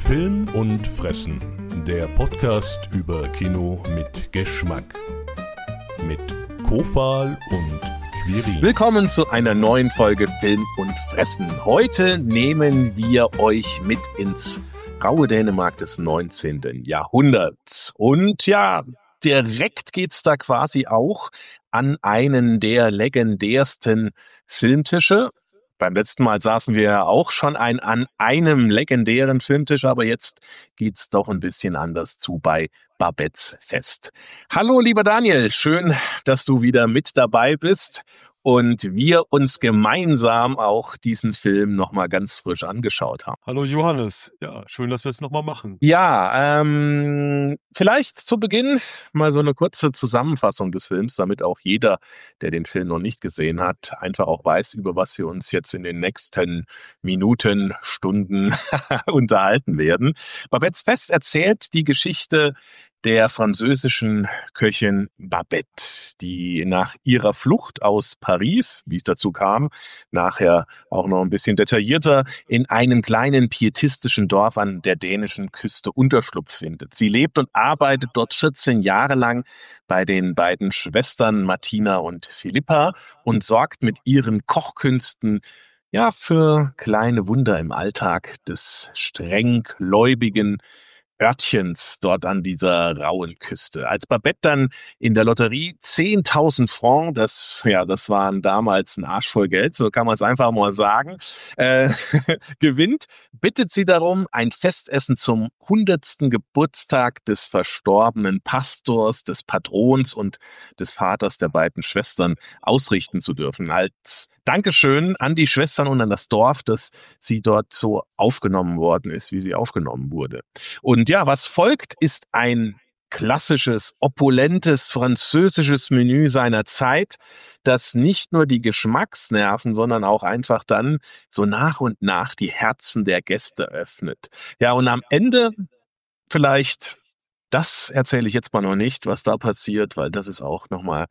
Film und Fressen, der Podcast über Kino mit Geschmack. Mit Kofal und Quirin. Willkommen zu einer neuen Folge Film und Fressen. Heute nehmen wir euch mit ins raue Dänemark des 19. Jahrhunderts. Und ja, direkt geht's da quasi auch an einen der legendärsten Filmtische. Beim letzten Mal saßen wir ja auch schon an einem legendären Filmtisch, aber jetzt geht's doch ein bisschen anders zu bei Babettes Fest. Hallo, lieber Daniel, schön, dass du wieder mit dabei bist und wir uns gemeinsam auch diesen Film nochmal ganz frisch angeschaut haben. Hallo Johannes, ja, schön, dass wir es nochmal machen. Ja, vielleicht zu Beginn mal so eine kurze Zusammenfassung des Films, damit auch jeder, der den Film noch nicht gesehen hat, einfach auch weiß, über was wir uns jetzt in den nächsten Minuten, Stunden unterhalten werden. Babettes Fest erzählt die Geschichte der französischen Köchin Babette, die nach ihrer Flucht aus Paris, wie es dazu kam, nachher auch noch ein bisschen detaillierter, in einem kleinen pietistischen Dorf an der dänischen Küste Unterschlupf findet. Sie lebt und arbeitet dort 14 Jahre lang bei den beiden Schwestern Martina und Philippa und sorgt mit ihren Kochkünsten ja für kleine Wunder im Alltag des streng gläubigen Örtchens dort an dieser rauen Küste. Als Babette dann in der Lotterie 10.000 Francs, das waren damals ein Arsch voll Geld, so kann man es einfach mal sagen, gewinnt, bittet sie darum, ein Festessen zum 100. Geburtstag des verstorbenen Pastors, des Patrons und des Vaters der beiden Schwestern ausrichten zu dürfen. Als Dankeschön an die Schwestern und an das Dorf, dass sie dort so aufgenommen worden ist, wie sie aufgenommen wurde. Und ja, was folgt, ist ein klassisches, opulentes französisches Menü seiner Zeit, das nicht nur die Geschmacksnerven, sondern auch einfach dann so nach und nach die Herzen der Gäste öffnet. Ja, und am Ende vielleicht, das erzähle ich jetzt mal noch nicht, was da passiert, weil das ist auch nochmal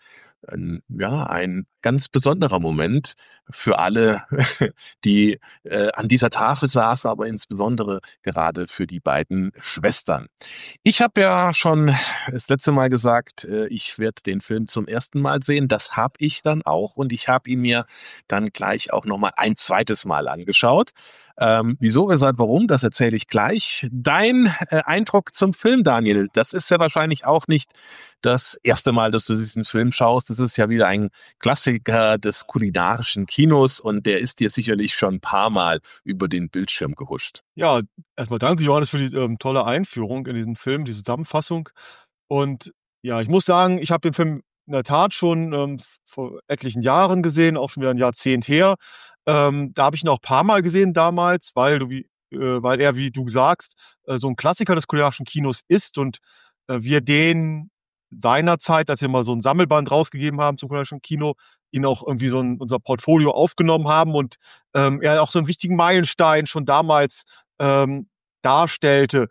ein ganz besonderer Moment für alle, die an dieser Tafel saßen, aber insbesondere gerade für die beiden Schwestern. Ich habe ja schon das letzte Mal gesagt, ich werde den Film zum ersten Mal sehen. Das habe ich dann auch und ich habe ihn mir dann gleich auch nochmal ein zweites Mal angeschaut. Wieso, weshalb, warum, das erzähle ich gleich. Dein Eindruck zum Film, Daniel, das ist ja wahrscheinlich auch nicht das erste Mal, dass du diesen Film schaust. Das ist ja wieder ein Klassiker des kulinarischen Kinos und der ist dir sicherlich schon ein paar Mal über den Bildschirm gehuscht. Ja, erstmal danke Johannes für die tolle Einführung in diesen Film, diese Zusammenfassung. Und ja, ich muss sagen, ich habe den Film in der Tat schon vor etlichen Jahren gesehen, auch schon wieder ein Jahrzehnt her. Da habe ich ihn auch ein paar Mal gesehen damals, weil er, wie du sagst, so ein Klassiker des kulinarischen Kinos ist und wir den seinerzeit, als wir mal so ein Sammelband rausgegeben haben zum kulinarischen Kino, ihn auch irgendwie so in unser Portfolio aufgenommen haben und er auch so einen wichtigen Meilenstein schon damals darstellte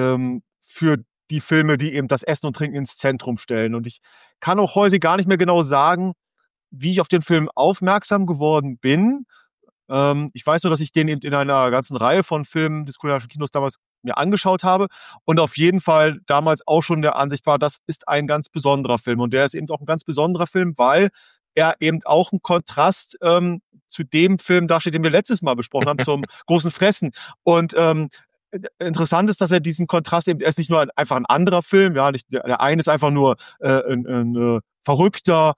für die Filme, die eben das Essen und Trinken ins Zentrum stellen. Und ich kann auch heute gar nicht mehr genau sagen, wie ich auf den Film aufmerksam geworden bin. Ich weiß nur, dass ich den eben in einer ganzen Reihe von Filmen des kulinarischen Kinos damals mir angeschaut habe und auf jeden Fall damals auch schon der Ansicht war, das ist ein ganz besonderer Film. Und der ist eben auch ein ganz besonderer Film, weil er eben auch ein Kontrast zu dem Film darstellt, den wir letztes Mal besprochen haben, zum großen Fressen. Und interessant ist, dass er diesen Kontrast eben, er ist nicht nur einfach ein anderer Film, ja, der eine ist einfach nur ein verrückter,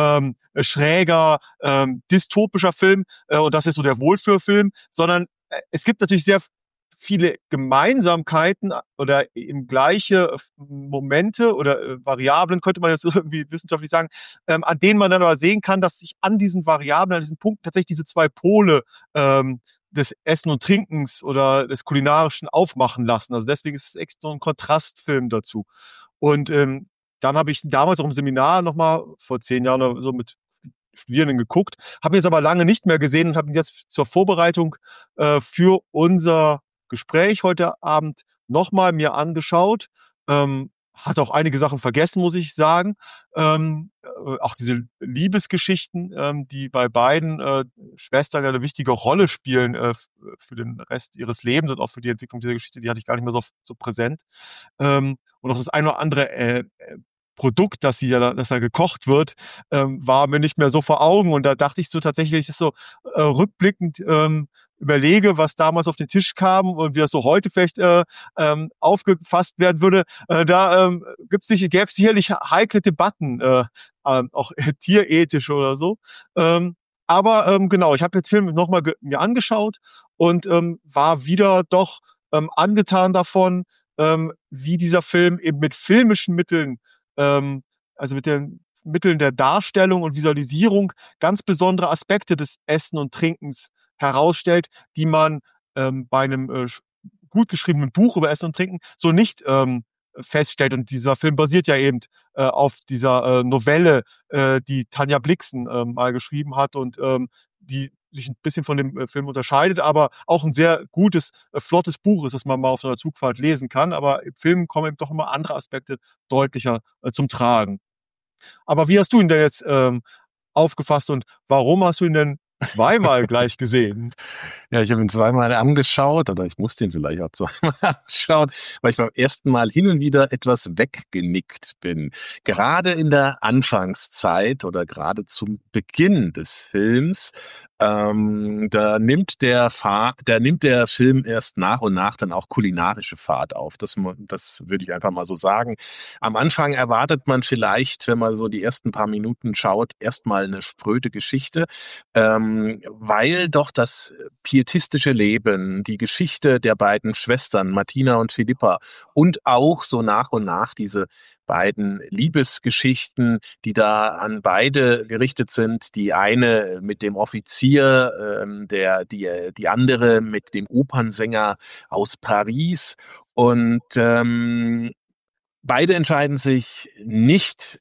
schräger, dystopischer Film und das ist so der Wohlfühlfilm, sondern es gibt natürlich sehr viele Gemeinsamkeiten oder eben gleiche Momente oder Variablen, könnte man jetzt irgendwie wissenschaftlich sagen, an denen man dann aber sehen kann, dass sich an diesen Variablen, an diesen Punkten tatsächlich diese zwei Pole des Essen und Trinkens oder des Kulinarischen aufmachen lassen. Also deswegen ist es echt so ein Kontrastfilm dazu. Und dann habe ich damals auch im Seminar nochmal vor 10 Jahren oder so mit Studierenden geguckt, habe ihn jetzt aber lange nicht mehr gesehen und habe ihn jetzt zur Vorbereitung für unser Gespräch heute Abend nochmal mir angeschaut. hat auch einige Sachen vergessen, muss ich sagen. Auch diese Liebesgeschichten, die bei beiden Schwestern ja eine wichtige Rolle spielen für den Rest ihres Lebens und auch für die Entwicklung dieser Geschichte, die hatte ich gar nicht mehr so präsent. Und auch das ein oder andere Produkt, dass da gekocht wird, war mir nicht mehr so vor Augen. Und da dachte ich so tatsächlich, wenn ich das so rückblickend überlege, was damals auf den Tisch kam und wie das so heute vielleicht aufgefasst werden würde, gäbe es sicherlich heikle Debatten, auch tierethisch oder so. Aber genau, ich habe jetzt den Film nochmal mir angeschaut und war wieder doch angetan davon, wie dieser Film eben mit filmischen Mitteln, also mit den Mitteln der Darstellung und Visualisierung ganz besondere Aspekte des Essen und Trinkens herausstellt, die man bei einem gut geschriebenen Buch über Essen und Trinken so nicht feststellt. Und dieser Film basiert ja eben auf dieser Novelle, die Tanja Blixen mal geschrieben hat und die sich ein bisschen von dem Film unterscheidet, aber auch ein sehr gutes, flottes Buch ist, das man mal auf so einer Zugfahrt lesen kann. Aber im Film kommen eben doch immer andere Aspekte deutlicher zum Tragen. Aber wie hast du ihn denn jetzt aufgefasst und warum hast du ihn denn zweimal gleich gesehen? Ja, ich habe ihn zweimal angeschaut, oder ich musste ihn vielleicht auch zweimal anschauen, weil ich beim ersten Mal hin und wieder etwas weggenickt bin. Gerade in der Anfangszeit oder gerade zum Beginn des Films, da nimmt der Film erst nach und nach dann auch kulinarische Fahrt auf. Das würde ich einfach mal so sagen. Am Anfang erwartet man vielleicht, wenn man so die ersten paar Minuten schaut, erstmal eine spröde Geschichte, weil doch das pietistische Leben, die Geschichte der beiden Schwestern Martina und Philippa und auch so nach und nach diese beiden Liebesgeschichten, die da an beide gerichtet sind. Die eine mit dem Offizier, die andere mit dem Opernsänger aus Paris. Und beide entscheiden sich nicht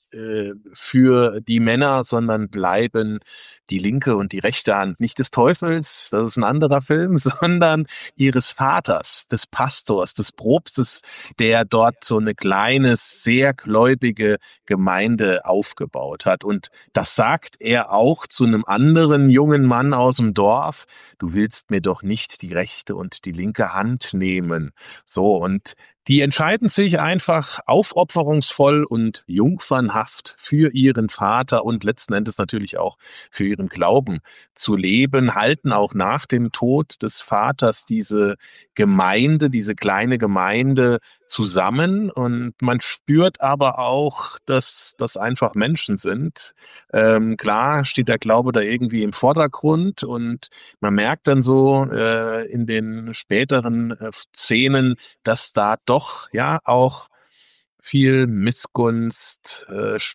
für die Männer, sondern bleiben die linke und die rechte Hand nicht des Teufels, das ist ein anderer Film, sondern ihres Vaters, des Pastors, des Propstes, der dort so eine kleine, sehr gläubige Gemeinde aufgebaut hat. Und das sagt er auch zu einem anderen jungen Mann aus dem Dorf: Du willst mir doch nicht die rechte und die linke Hand nehmen. So, und die entscheiden sich einfach aufopferungsvoll und jungfernhaft für ihren Vater und letzten Endes natürlich auch für ihren Glauben zu leben, halten auch nach dem Tod des Vaters diese Gemeinde, diese kleine Gemeinde zusammen, und man spürt aber auch, dass das einfach Menschen sind. Klar steht der Glaube da irgendwie im Vordergrund, und man merkt dann so in den späteren Szenen, dass da doch ja auch viel Missgunst,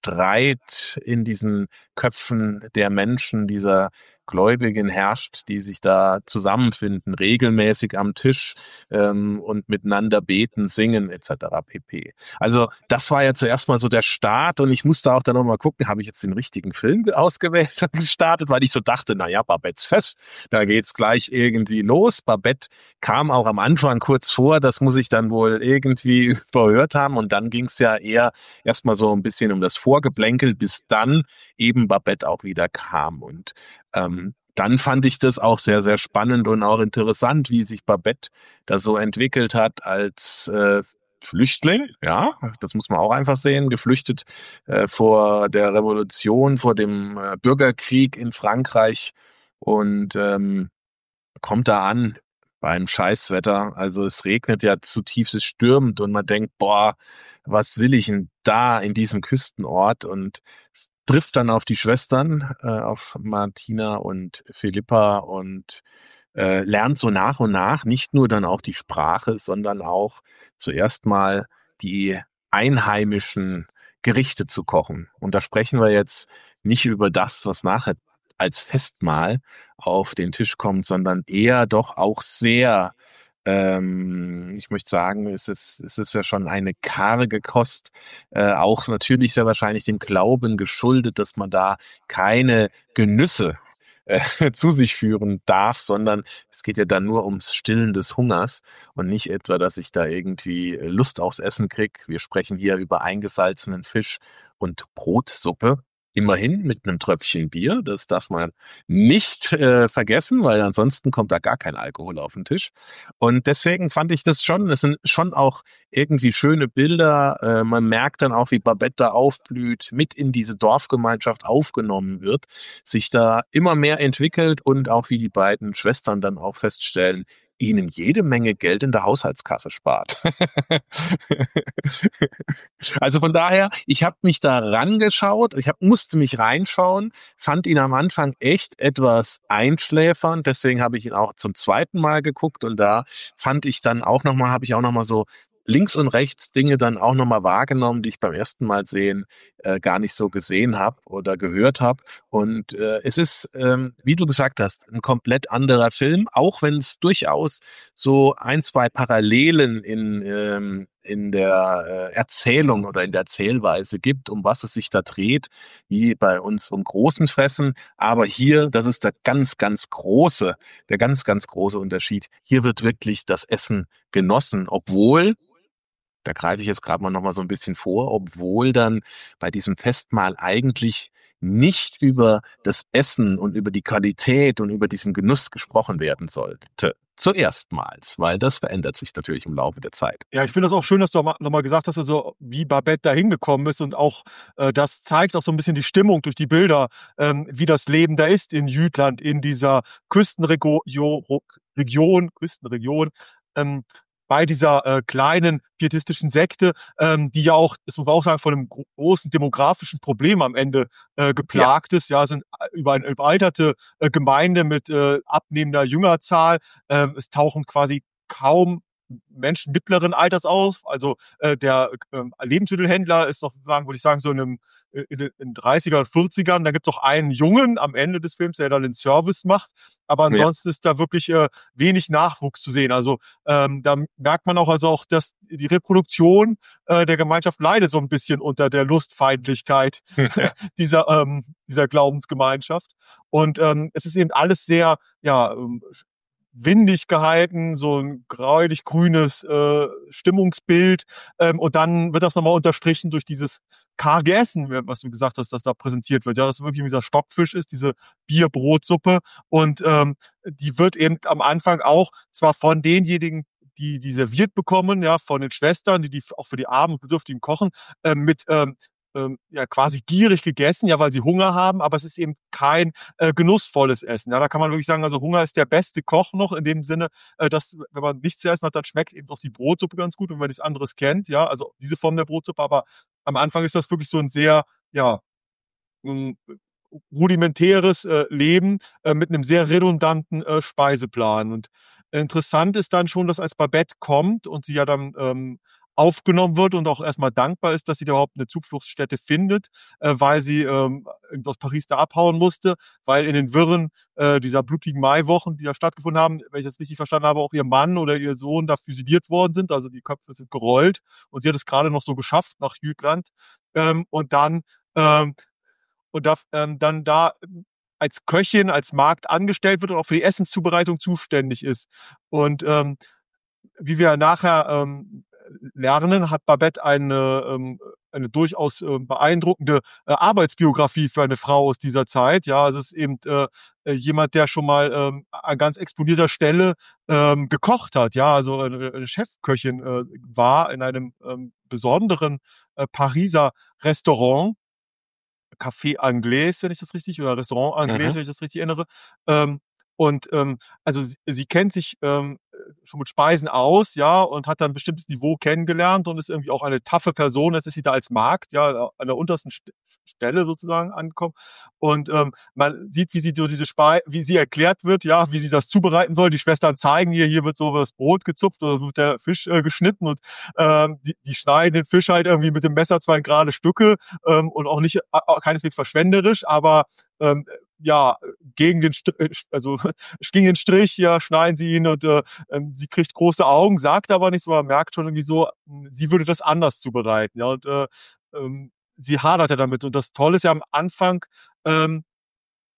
Streit in diesen Köpfen der Menschen, dieser Gläubigen herrscht, die sich da zusammenfinden, regelmäßig am Tisch und miteinander beten, singen etc. pp. Also das war ja zuerst mal so der Start, und ich musste auch dann nochmal gucken, habe ich jetzt den richtigen Film ausgewählt und gestartet, weil ich so dachte, naja, Babettes Fest, da geht's gleich irgendwie los. Babette kam auch am Anfang kurz vor, das muss ich dann wohl irgendwie überhört haben, und dann ging's ja eher erstmal so ein bisschen um das Vorgeplänkel, bis dann eben Babette auch wieder kam. Und dann fand ich das auch sehr, sehr spannend und auch interessant, wie sich Babette da so entwickelt hat als Flüchtling, ja, das muss man auch einfach sehen, geflüchtet vor der Revolution, vor dem Bürgerkrieg in Frankreich, und kommt da an beim Scheißwetter. Also es regnet ja zutiefst, es stürmt, und man denkt, boah, was will ich denn da in diesem Küstenort? Und trifft dann auf die Schwestern, auf Martina und Philippa, und lernt so nach und nach nicht nur dann auch die Sprache, sondern auch zuerst mal die einheimischen Gerichte zu kochen. Und da sprechen wir jetzt nicht über das, was nachher als Festmahl auf den Tisch kommt, sondern eher doch auch sehr, ich möchte sagen, es ist ja schon eine karge Kost, auch natürlich sehr wahrscheinlich dem Glauben geschuldet, dass man da keine Genüsse zu sich führen darf, sondern es geht ja dann nur ums Stillen des Hungers und nicht etwa, dass ich da irgendwie Lust aufs Essen krieg. Wir sprechen hier über eingesalzenen Fisch und Brotsuppe. Immerhin mit einem Tröpfchen Bier, das darf man nicht vergessen, weil ansonsten kommt da gar kein Alkohol auf den Tisch. Und deswegen fand ich das schon, es sind schon auch irgendwie schöne Bilder. Man merkt dann auch, wie Babette da aufblüht, mit in diese Dorfgemeinschaft aufgenommen wird, sich da immer mehr entwickelt und auch wie die beiden Schwestern dann auch feststellen, ihnen jede Menge Geld in der Haushaltskasse spart. Also von daher, ich habe mich da rangeschaut, musste mich reinschauen, fand ihn am Anfang echt etwas einschläfernd, deswegen habe ich ihn auch zum zweiten Mal geguckt und da habe ich auch nochmal so links und rechts Dinge dann auch nochmal wahrgenommen, die ich beim ersten Mal sehen gar nicht so gesehen habe oder gehört habe. Und es ist, wie du gesagt hast, ein komplett anderer Film, auch wenn es durchaus so ein, zwei Parallelen in der Erzählung oder in der Erzählweise gibt, um was es sich da dreht, wie bei uns um großen Fressen. Aber hier, das ist der ganz, ganz große Unterschied. Hier wird wirklich das Essen genossen, obwohl, da greife ich jetzt gerade mal nochmal so ein bisschen vor, obwohl dann bei diesem Festmahl eigentlich nicht über das Essen und über die Qualität und über diesen Genuss gesprochen werden sollte. Zuerstmals, weil das verändert sich natürlich im Laufe der Zeit. Ja, ich finde das auch schön, dass du nochmal gesagt hast, also wie Babette da hingekommen ist und auch das zeigt auch so ein bisschen die Stimmung durch die Bilder, wie das Leben da ist in Jütland, in dieser Küstenregion, bei dieser kleinen pietistischen Sekte, die ja auch, das muss man auch sagen, von einem großen demografischen Problem am Ende geplagt ist. Ja, sind über eine überalterte Gemeinde mit abnehmender Jüngerzahl. Es tauchen quasi kaum Menschen mittleren Alters auf. Also der Lebensmittelhändler ist doch, würde ich sagen, so in den 30er und 40ern. Da gibt es auch einen Jungen am Ende des Films, der dann den Service macht. Aber ansonsten ist da wirklich wenig Nachwuchs zu sehen. Also da merkt man auch, dass die Reproduktion der Gemeinschaft leidet so ein bisschen unter der Lustfeindlichkeit dieser Glaubensgemeinschaft. Und es ist eben alles sehr, windig gehalten, so ein gräulich-grünes Stimmungsbild. Und dann wird das nochmal unterstrichen durch dieses karge Essen, was du gesagt hast, dass da präsentiert wird. Ja, dass wirklich dieser Stockfisch ist, diese Bierbrotsuppe. Und die wird eben am Anfang auch zwar von denjenigen, die serviert bekommen, ja, von den Schwestern, die auch für die Armen und Bedürftigen kochen, mit quasi gierig gegessen, ja, weil sie Hunger haben, aber es ist eben kein genussvolles Essen. Ja, da kann man wirklich sagen, also Hunger ist der beste Koch noch in dem Sinne, dass wenn man nichts zu essen hat, dann schmeckt eben auch die Brotsuppe ganz gut, wenn man nichts anderes kennt, ja, also diese Form der Brotsuppe, aber am Anfang ist das wirklich so ein sehr, rudimentäres Leben mit einem sehr redundanten Speiseplan. Und interessant ist dann schon, dass als Babette kommt und sie ja dann aufgenommen wird und auch erstmal dankbar ist, dass sie da überhaupt eine Zufluchtsstätte findet, weil sie aus Paris da abhauen musste, weil in den Wirren dieser blutigen Maiwochen, die da stattgefunden haben, wenn ich das richtig verstanden habe, auch ihr Mann oder ihr Sohn da fusioniert worden sind, also die Köpfe sind gerollt und sie hat es gerade noch so geschafft nach Jütland und dann dann da als Köchin, als Magd angestellt wird und auch für die Essenszubereitung zuständig ist. Und wie wir nachher lernen, hat Babette eine durchaus beeindruckende Arbeitsbiografie für eine Frau aus dieser Zeit. Ja, also es ist eben jemand, der schon mal an ganz exponierter Stelle gekocht hat. Ja, also eine Chefköchin war in einem besonderen Pariser Restaurant. Café Anglais, wenn ich das richtig, oder Restaurant Anglais, wenn ich das richtig erinnere. Also sie kennt sich schon mit Speisen aus, ja, und hat dann ein bestimmtes Niveau kennengelernt und ist irgendwie auch eine taffe Person. Jetzt ist sie da als Magd, ja, an der untersten Stelle sozusagen angekommen. Und man sieht, wie sie so wie sie erklärt wird, ja, wie sie das zubereiten soll. Die Schwestern zeigen ihr, hier wird so das Brot gezupft oder wird der Fisch geschnitten und die schneiden den Fisch halt irgendwie mit dem Messer zwar in gerade Stücke und auch nicht keineswegs verschwenderisch, aber gegen den Strich, ja, schneiden sie ihn und sie kriegt große Augen, sagt aber nichts, aber man merkt schon irgendwie so, sie würde das anders zubereiten, ja, und sie hadert ja damit. Und das Tolle ist ja am Anfang,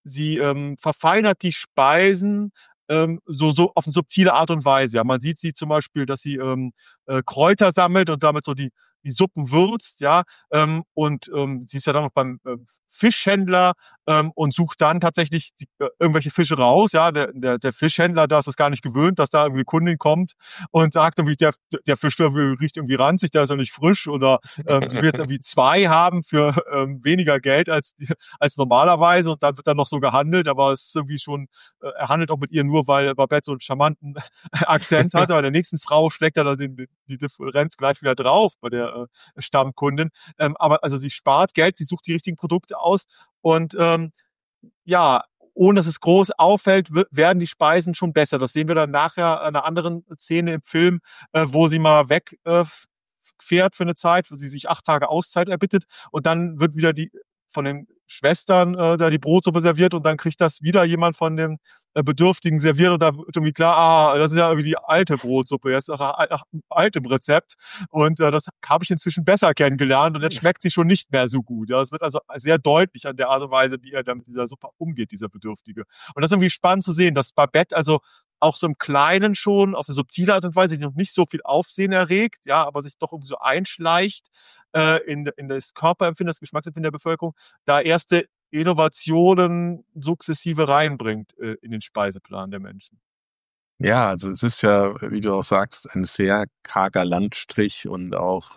sie verfeinert die Speisen so auf eine subtile Art und Weise. Ja, man sieht sie zum Beispiel, dass sie Kräuter sammelt und damit so die Suppen würzt, ja, sie ist ja dann noch beim Fischhändler und sucht dann tatsächlich irgendwelche Fische raus, ja, der Fischhändler, da ist es gar nicht gewöhnt, dass da irgendwie Kundin kommt und sagt irgendwie, der Fisch riecht irgendwie ranzig, der ist ja nicht frisch oder sie will jetzt irgendwie 2 haben für weniger Geld als normalerweise und dann wird dann noch so gehandelt, aber es ist irgendwie schon, er handelt auch mit ihr nur, weil Babette so einen charmanten Akzent hat, aber der nächsten Frau schlägt er dann die Differenz gleich wieder drauf bei der Stammkundin. Aber also sie spart Geld, sie sucht die richtigen Produkte aus und ja, ohne dass es groß auffällt, werden die Speisen schon besser. Das sehen wir dann nachher an einer anderen Szene im Film, wo sie mal weg fährt für eine Zeit, wo sie sich 8 Tage Auszeit erbittet und dann wird wieder von den Schwestern da die Brotsuppe serviert und dann kriegt das wieder jemand von den Bedürftigen serviert und da wird irgendwie klar, das ist ja irgendwie die alte Brotsuppe, das ist nach altem Rezept und das habe ich inzwischen besser kennengelernt und jetzt schmeckt sie schon nicht mehr so gut. Ja, es wird also sehr deutlich an der Art und Weise, wie er da mit dieser Suppe umgeht, dieser Bedürftige. Und das ist irgendwie spannend zu sehen, dass Babette also auch so im Kleinen schon auf eine subtile Art und Weise, die noch nicht so viel Aufsehen erregt, ja, aber sich doch irgendwie so einschleicht in das Körperempfinden, das Geschmacksempfinden der Bevölkerung, da erste Innovationen sukzessive reinbringt in den Speiseplan der Menschen. Ja, also es ist ja, wie du auch sagst, ein sehr karger Landstrich und auch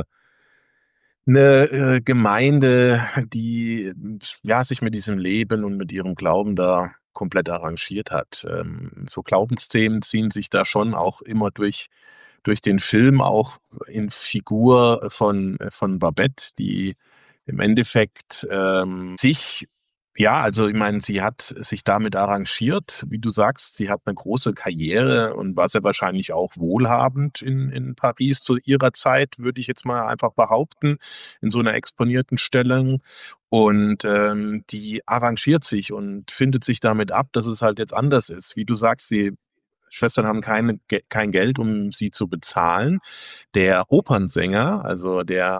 eine Gemeinde, die ja sich mit diesem Leben und mit ihrem Glauben da komplett arrangiert hat. So Glaubensthemen ziehen sich da schon auch immer durch den Film, auch in Figur von Babette, die im Endeffekt also ich meine, sie hat sich damit arrangiert, wie du sagst, sie hat eine große Karriere und war sehr wahrscheinlich auch wohlhabend in Paris zu ihrer Zeit, würde ich jetzt mal einfach behaupten, in so einer exponierten Stellung. Und die arrangiert sich und findet sich damit ab, dass es halt jetzt anders ist. Wie du sagst, die Schwestern haben kein Geld, um sie zu bezahlen. Der Opernsänger, also der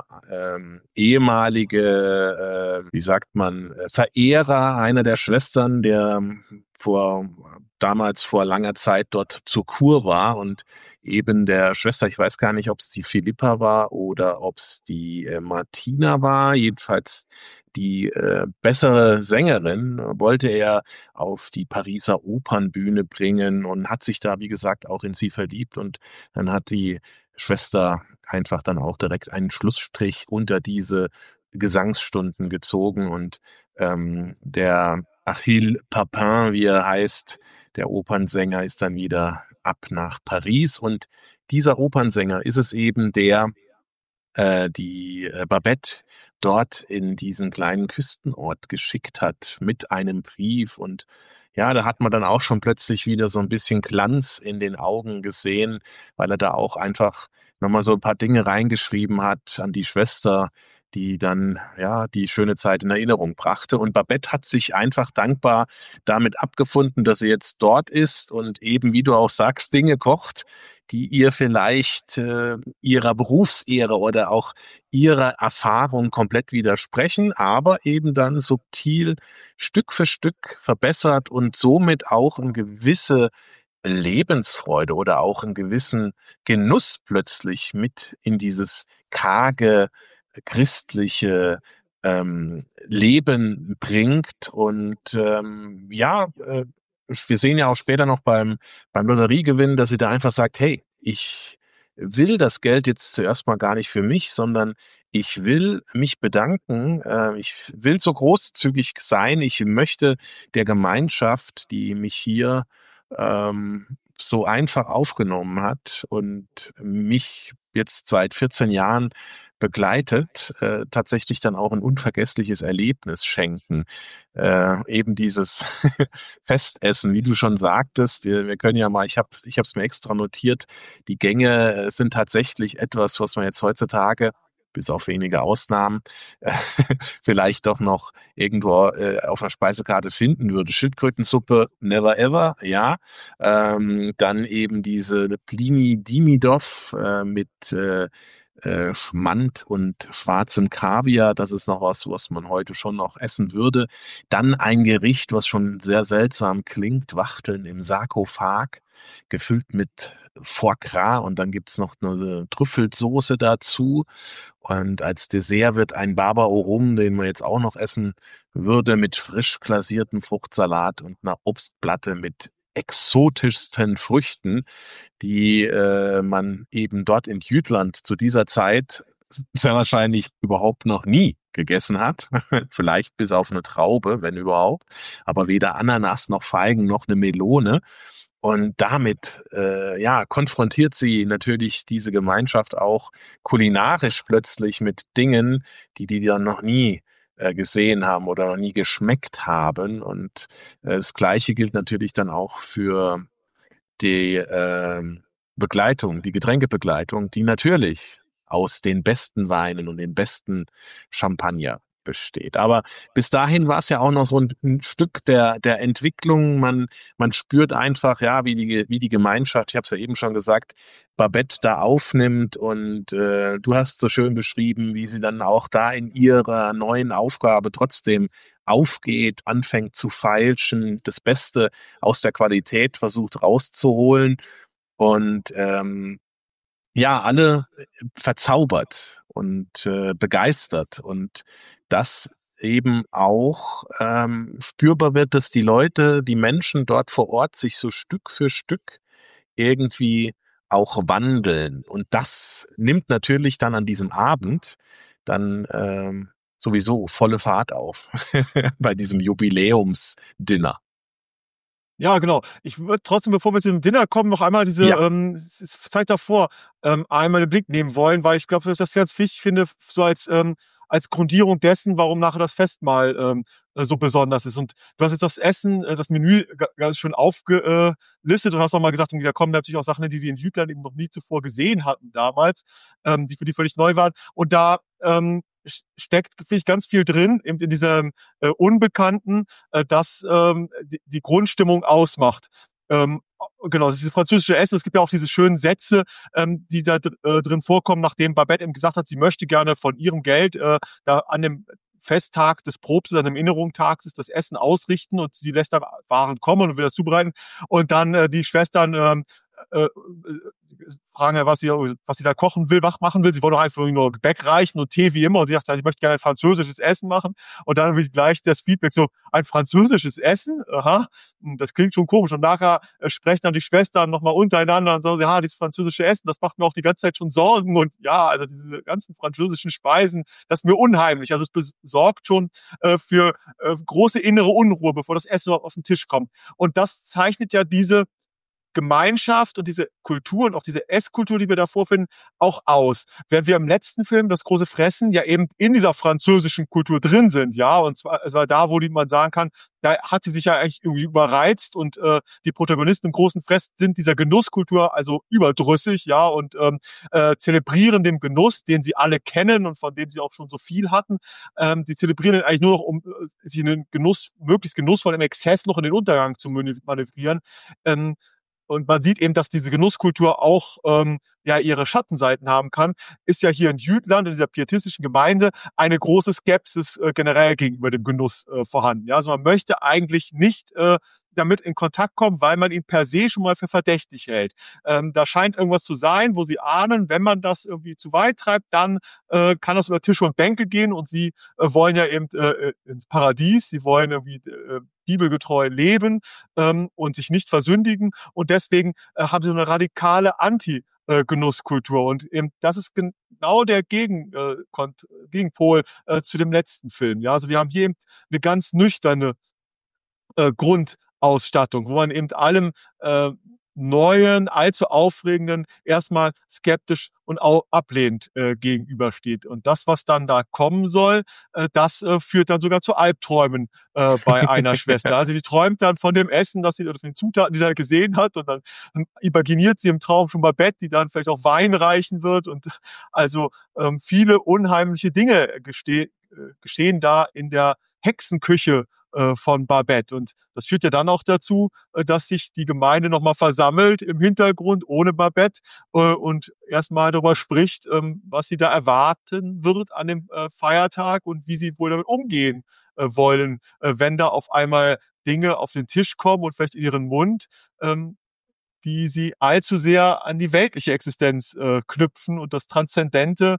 ehemalige, Verehrer einer der Schwestern, der damals vor langer Zeit dort zur Kur war und eben der Schwester, ich weiß gar nicht, ob es die Philippa war oder ob es die Martina war, jedenfalls die bessere Sängerin wollte er auf die Pariser Opernbühne bringen und hat sich da, wie gesagt, auch in sie verliebt und dann hat die Schwester einfach dann auch direkt einen Schlussstrich unter diese Gesangsstunden gezogen und der Achille Papin, wie er heißt, der Opernsänger, ist dann wieder ab nach Paris und dieser Opernsänger ist es eben, der die Babette dort in diesen kleinen Küstenort geschickt hat mit einem Brief und ja, da hat man dann auch schon plötzlich wieder so ein bisschen Glanz in den Augen gesehen, weil er da auch einfach nochmal so ein paar Dinge reingeschrieben hat an die Schwester, die dann ja die schöne Zeit in Erinnerung brachte. Und Babette hat sich einfach dankbar damit abgefunden, dass sie jetzt dort ist und eben, wie du auch sagst, Dinge kocht, die ihr vielleicht ihrer Berufsehre oder auch ihrer Erfahrung komplett widersprechen, aber eben dann subtil Stück für Stück verbessert und somit auch eine gewisse Lebensfreude oder auch einen gewissen Genuss plötzlich mit in dieses karge christliche Leben bringt. Und wir sehen ja auch später noch beim Lotteriegewinn, dass sie da einfach sagt, hey, ich will das Geld jetzt zuerst mal gar nicht für mich, sondern ich will mich bedanken, ich will so großzügig sein, ich möchte der Gemeinschaft, die mich hier so einfach aufgenommen hat und mich jetzt seit 14 Jahren begleitet, tatsächlich dann auch ein unvergessliches Erlebnis schenken. Eben dieses Festessen, wie du schon sagtest, wir können ja mal, ich habe es mir extra notiert, die Gänge sind tatsächlich etwas, was man jetzt heutzutage bis auf wenige Ausnahmen, vielleicht doch noch irgendwo auf einer Speisekarte finden würde. Schildkrötensuppe, never ever, ja. Dann eben diese Plini Dimidov mit Schmand und schwarzem Kaviar. Das ist noch was man heute schon noch essen würde. Dann ein Gericht, was schon sehr seltsam klingt, Wachteln im Sarkophag, gefüllt mit Foie Gras, und dann gibt's noch eine Trüffelsoße dazu. Und als Dessert wird ein Baba au Rum, den man jetzt auch noch essen würde, mit frisch glasiertem Fruchtsalat und einer Obstplatte mit exotischsten Früchten, die man eben dort in Jütland zu dieser Zeit sehr wahrscheinlich überhaupt noch nie gegessen hat. Vielleicht bis auf eine Traube, wenn überhaupt. Aber weder Ananas noch Feigen noch eine Melone. Und damit konfrontiert sie natürlich diese Gemeinschaft auch kulinarisch plötzlich mit Dingen, die dann noch nie gesehen haben oder noch nie geschmeckt haben. Und das Gleiche gilt natürlich dann auch für die Begleitung, die Getränkebegleitung, die natürlich aus den besten Weinen und den besten Champagner besteht. Aber bis dahin war es ja auch noch so ein Stück der Entwicklung. Man spürt einfach, ja, wie die Gemeinschaft, ich habe es ja eben schon gesagt, Babette da aufnimmt, und du hast so schön beschrieben, wie sie dann auch da in ihrer neuen Aufgabe trotzdem aufgeht, anfängt zu feilschen, das Beste aus der Qualität versucht rauszuholen, und alle verzaubert und begeistert, und das eben auch spürbar wird, dass die Leute, die Menschen dort vor Ort sich so Stück für Stück irgendwie auch wandeln. Und das nimmt natürlich dann an diesem Abend dann sowieso volle Fahrt auf bei diesem Jubiläumsdinner. Ja, genau. Ich würde trotzdem, bevor wir zu dem Dinner kommen, noch einmal diese Ja. Zeit davor einmal den Blick nehmen wollen, weil ich glaube, dass ich das ganz wichtig finde, so als Grundierung dessen, warum nachher das Festmahl so besonders ist. Und du hast jetzt das Essen, das Menü ganz schön aufgelistet und hast auch mal gesagt, da kommen natürlich auch Sachen, die in Jütland eben noch nie zuvor gesehen hatten damals, die für die völlig neu waren. Und da steckt, finde ich, ganz viel drin, eben in diesem Unbekannten, das die Grundstimmung ausmacht. Genau, dieses französische Essen. Es gibt ja auch diese schönen Sätze, die da drin vorkommen, nachdem Babette eben gesagt hat, sie möchte gerne von ihrem Geld da an dem Festtag des Probstes, an dem Erinnerungstag das Essen ausrichten, und sie lässt da Waren kommen und will das zubereiten. Und dann die Schwestern äh, fragen ja, was sie da kochen will, machen will. Sie wollen doch einfach nur Gebäck reichen und Tee wie immer. Und sie sagt, ich möchte gerne ein französisches Essen machen. Und dann will gleich das Feedback so, ein französisches Essen? Aha, das klingt schon komisch. Und nachher sprechen dann die Schwestern nochmal untereinander und sagen, ja, dieses französische Essen, das macht mir auch die ganze Zeit schon Sorgen. Und ja, also diese ganzen französischen Speisen, das ist mir unheimlich. Also es besorgt schon für große innere Unruhe, bevor das Essen auf den Tisch kommt. Und das zeichnet ja diese Gemeinschaft und diese Kultur und auch diese Esskultur, die wir da vorfinden, auch aus. Während wir im letzten Film, das große Fressen, ja eben in dieser französischen Kultur drin sind, ja, und zwar es war da, wo man sagen kann, da hat sie sich ja eigentlich irgendwie überreizt, und die Protagonisten im großen Fressen sind dieser Genusskultur also überdrüssig, ja, und zelebrieren den Genuss, den sie alle kennen und von dem sie auch schon so viel hatten. Sie zelebrieren ihn eigentlich nur noch, um sich in den Genuss, möglichst genussvoll im Exzess noch in den Untergang zu manövrieren. Und man sieht eben, dass diese Genusskultur auch ihre Schattenseiten haben kann. Ist ja hier in Jütland, in dieser pietistischen Gemeinde, eine große Skepsis generell gegenüber dem Genuss vorhanden. Ja, also man möchte eigentlich nicht damit in Kontakt kommen, weil man ihn per se schon mal für verdächtig hält. Da scheint irgendwas zu sein, wo sie ahnen, wenn man das irgendwie zu weit treibt, dann kann das über Tische und Bänke gehen, und sie wollen ja eben ins Paradies, sie wollen irgendwie bibelgetreu leben und sich nicht versündigen, und deswegen haben sie so eine radikale Genusskultur, und eben das ist genau der Gegenpol zu dem letzten Film. Ja, also wir haben hier eben eine ganz nüchterne Grundausstattung, wo man eben allem Neuen, allzu Aufregenden erstmal skeptisch und auch ablehnend gegenübersteht. Und das, was dann da kommen soll, das führt dann sogar zu Albträumen bei einer Schwester. Also die träumt dann von dem Essen, das sie, oder von den Zutaten, die sie gesehen hat, und dann imaginiert sie im Traum schon Babette, die dann vielleicht auch Wein reichen wird, und also viele unheimliche Dinge geschehen da in der Hexenküche von Babette. Und das führt ja dann auch dazu, dass sich die Gemeinde nochmal versammelt im Hintergrund ohne Babette und erstmal darüber spricht, was sie da erwarten wird an dem Feiertag und wie sie wohl damit umgehen wollen, wenn da auf einmal Dinge auf den Tisch kommen und vielleicht in ihren Mund, die sie allzu sehr an die weltliche Existenz knüpfen und das Transzendente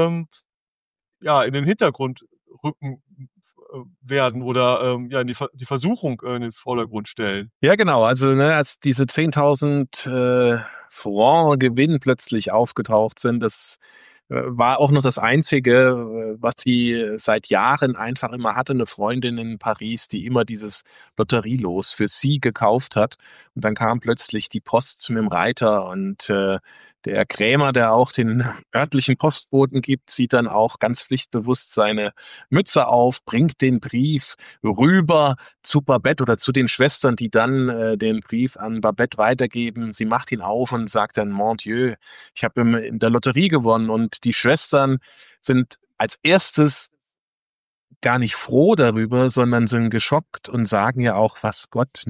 in den Hintergrund rücken werden oder in die Versuchung in den Vordergrund stellen. Ja, genau. Also als diese 10.000 Franc Gewinn plötzlich aufgetaucht sind, das war auch noch das Einzige, was sie seit Jahren einfach immer hatte. Eine Freundin in Paris, die immer dieses Lotterielos für sie gekauft hat. Und dann kam plötzlich die Post mit dem Reiter und der Krämer, der auch den örtlichen Postboten gibt, zieht dann auch ganz pflichtbewusst seine Mütze auf, bringt den Brief rüber zu Babette oder zu den Schwestern, die dann den Brief an Babette weitergeben. Sie macht ihn auf und sagt dann, Mon Dieu, ich habe in der Lotterie gewonnen. Und die Schwestern sind als erstes gar nicht froh darüber, sondern sind geschockt und sagen ja auch, was Gott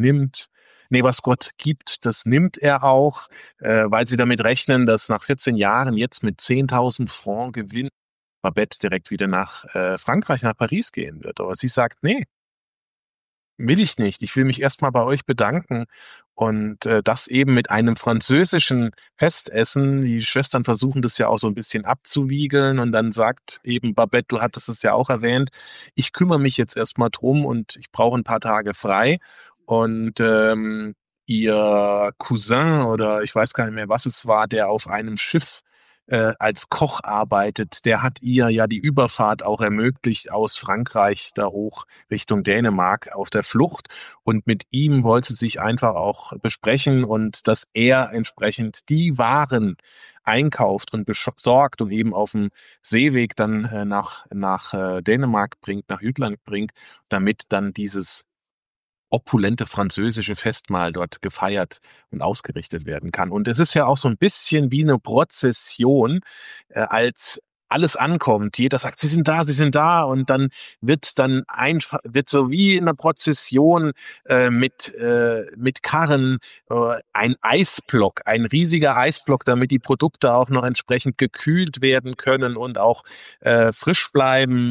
gibt, das nimmt er auch, weil sie damit rechnen, dass nach 14 Jahren jetzt mit 10.000 Franc Gewinn Babette direkt wieder nach Frankreich, nach Paris gehen wird. Aber sie sagt, nee, will ich nicht. Ich will mich erstmal bei euch bedanken und das eben mit einem französischen Festessen. Die Schwestern versuchen das ja auch so ein bisschen abzuwiegeln und dann sagt eben Babette, du hattest es ja auch erwähnt, ich kümmere mich jetzt erstmal drum und ich brauche ein paar Tage frei und ihr Cousin oder ich weiß gar nicht mehr, was es war, der auf einem Schiff als Koch arbeitet, der hat ihr ja die Überfahrt auch ermöglicht aus Frankreich da hoch Richtung Dänemark auf der Flucht. Und mit ihm wollte sie sich einfach auch besprechen und dass er entsprechend die Waren einkauft und besorgt und eben auf dem Seeweg dann nach Dänemark bringt, nach Jütland bringt, damit dann dieses opulente französische Festmahl dort gefeiert und ausgerichtet werden kann. Und es ist ja auch so ein bisschen wie eine Prozession, als alles ankommt. Jeder sagt, sie sind da und dann wird so wie in einer Prozession mit Karren ein Eisblock, ein riesiger Eisblock, damit die Produkte auch noch entsprechend gekühlt werden können und auch frisch bleiben.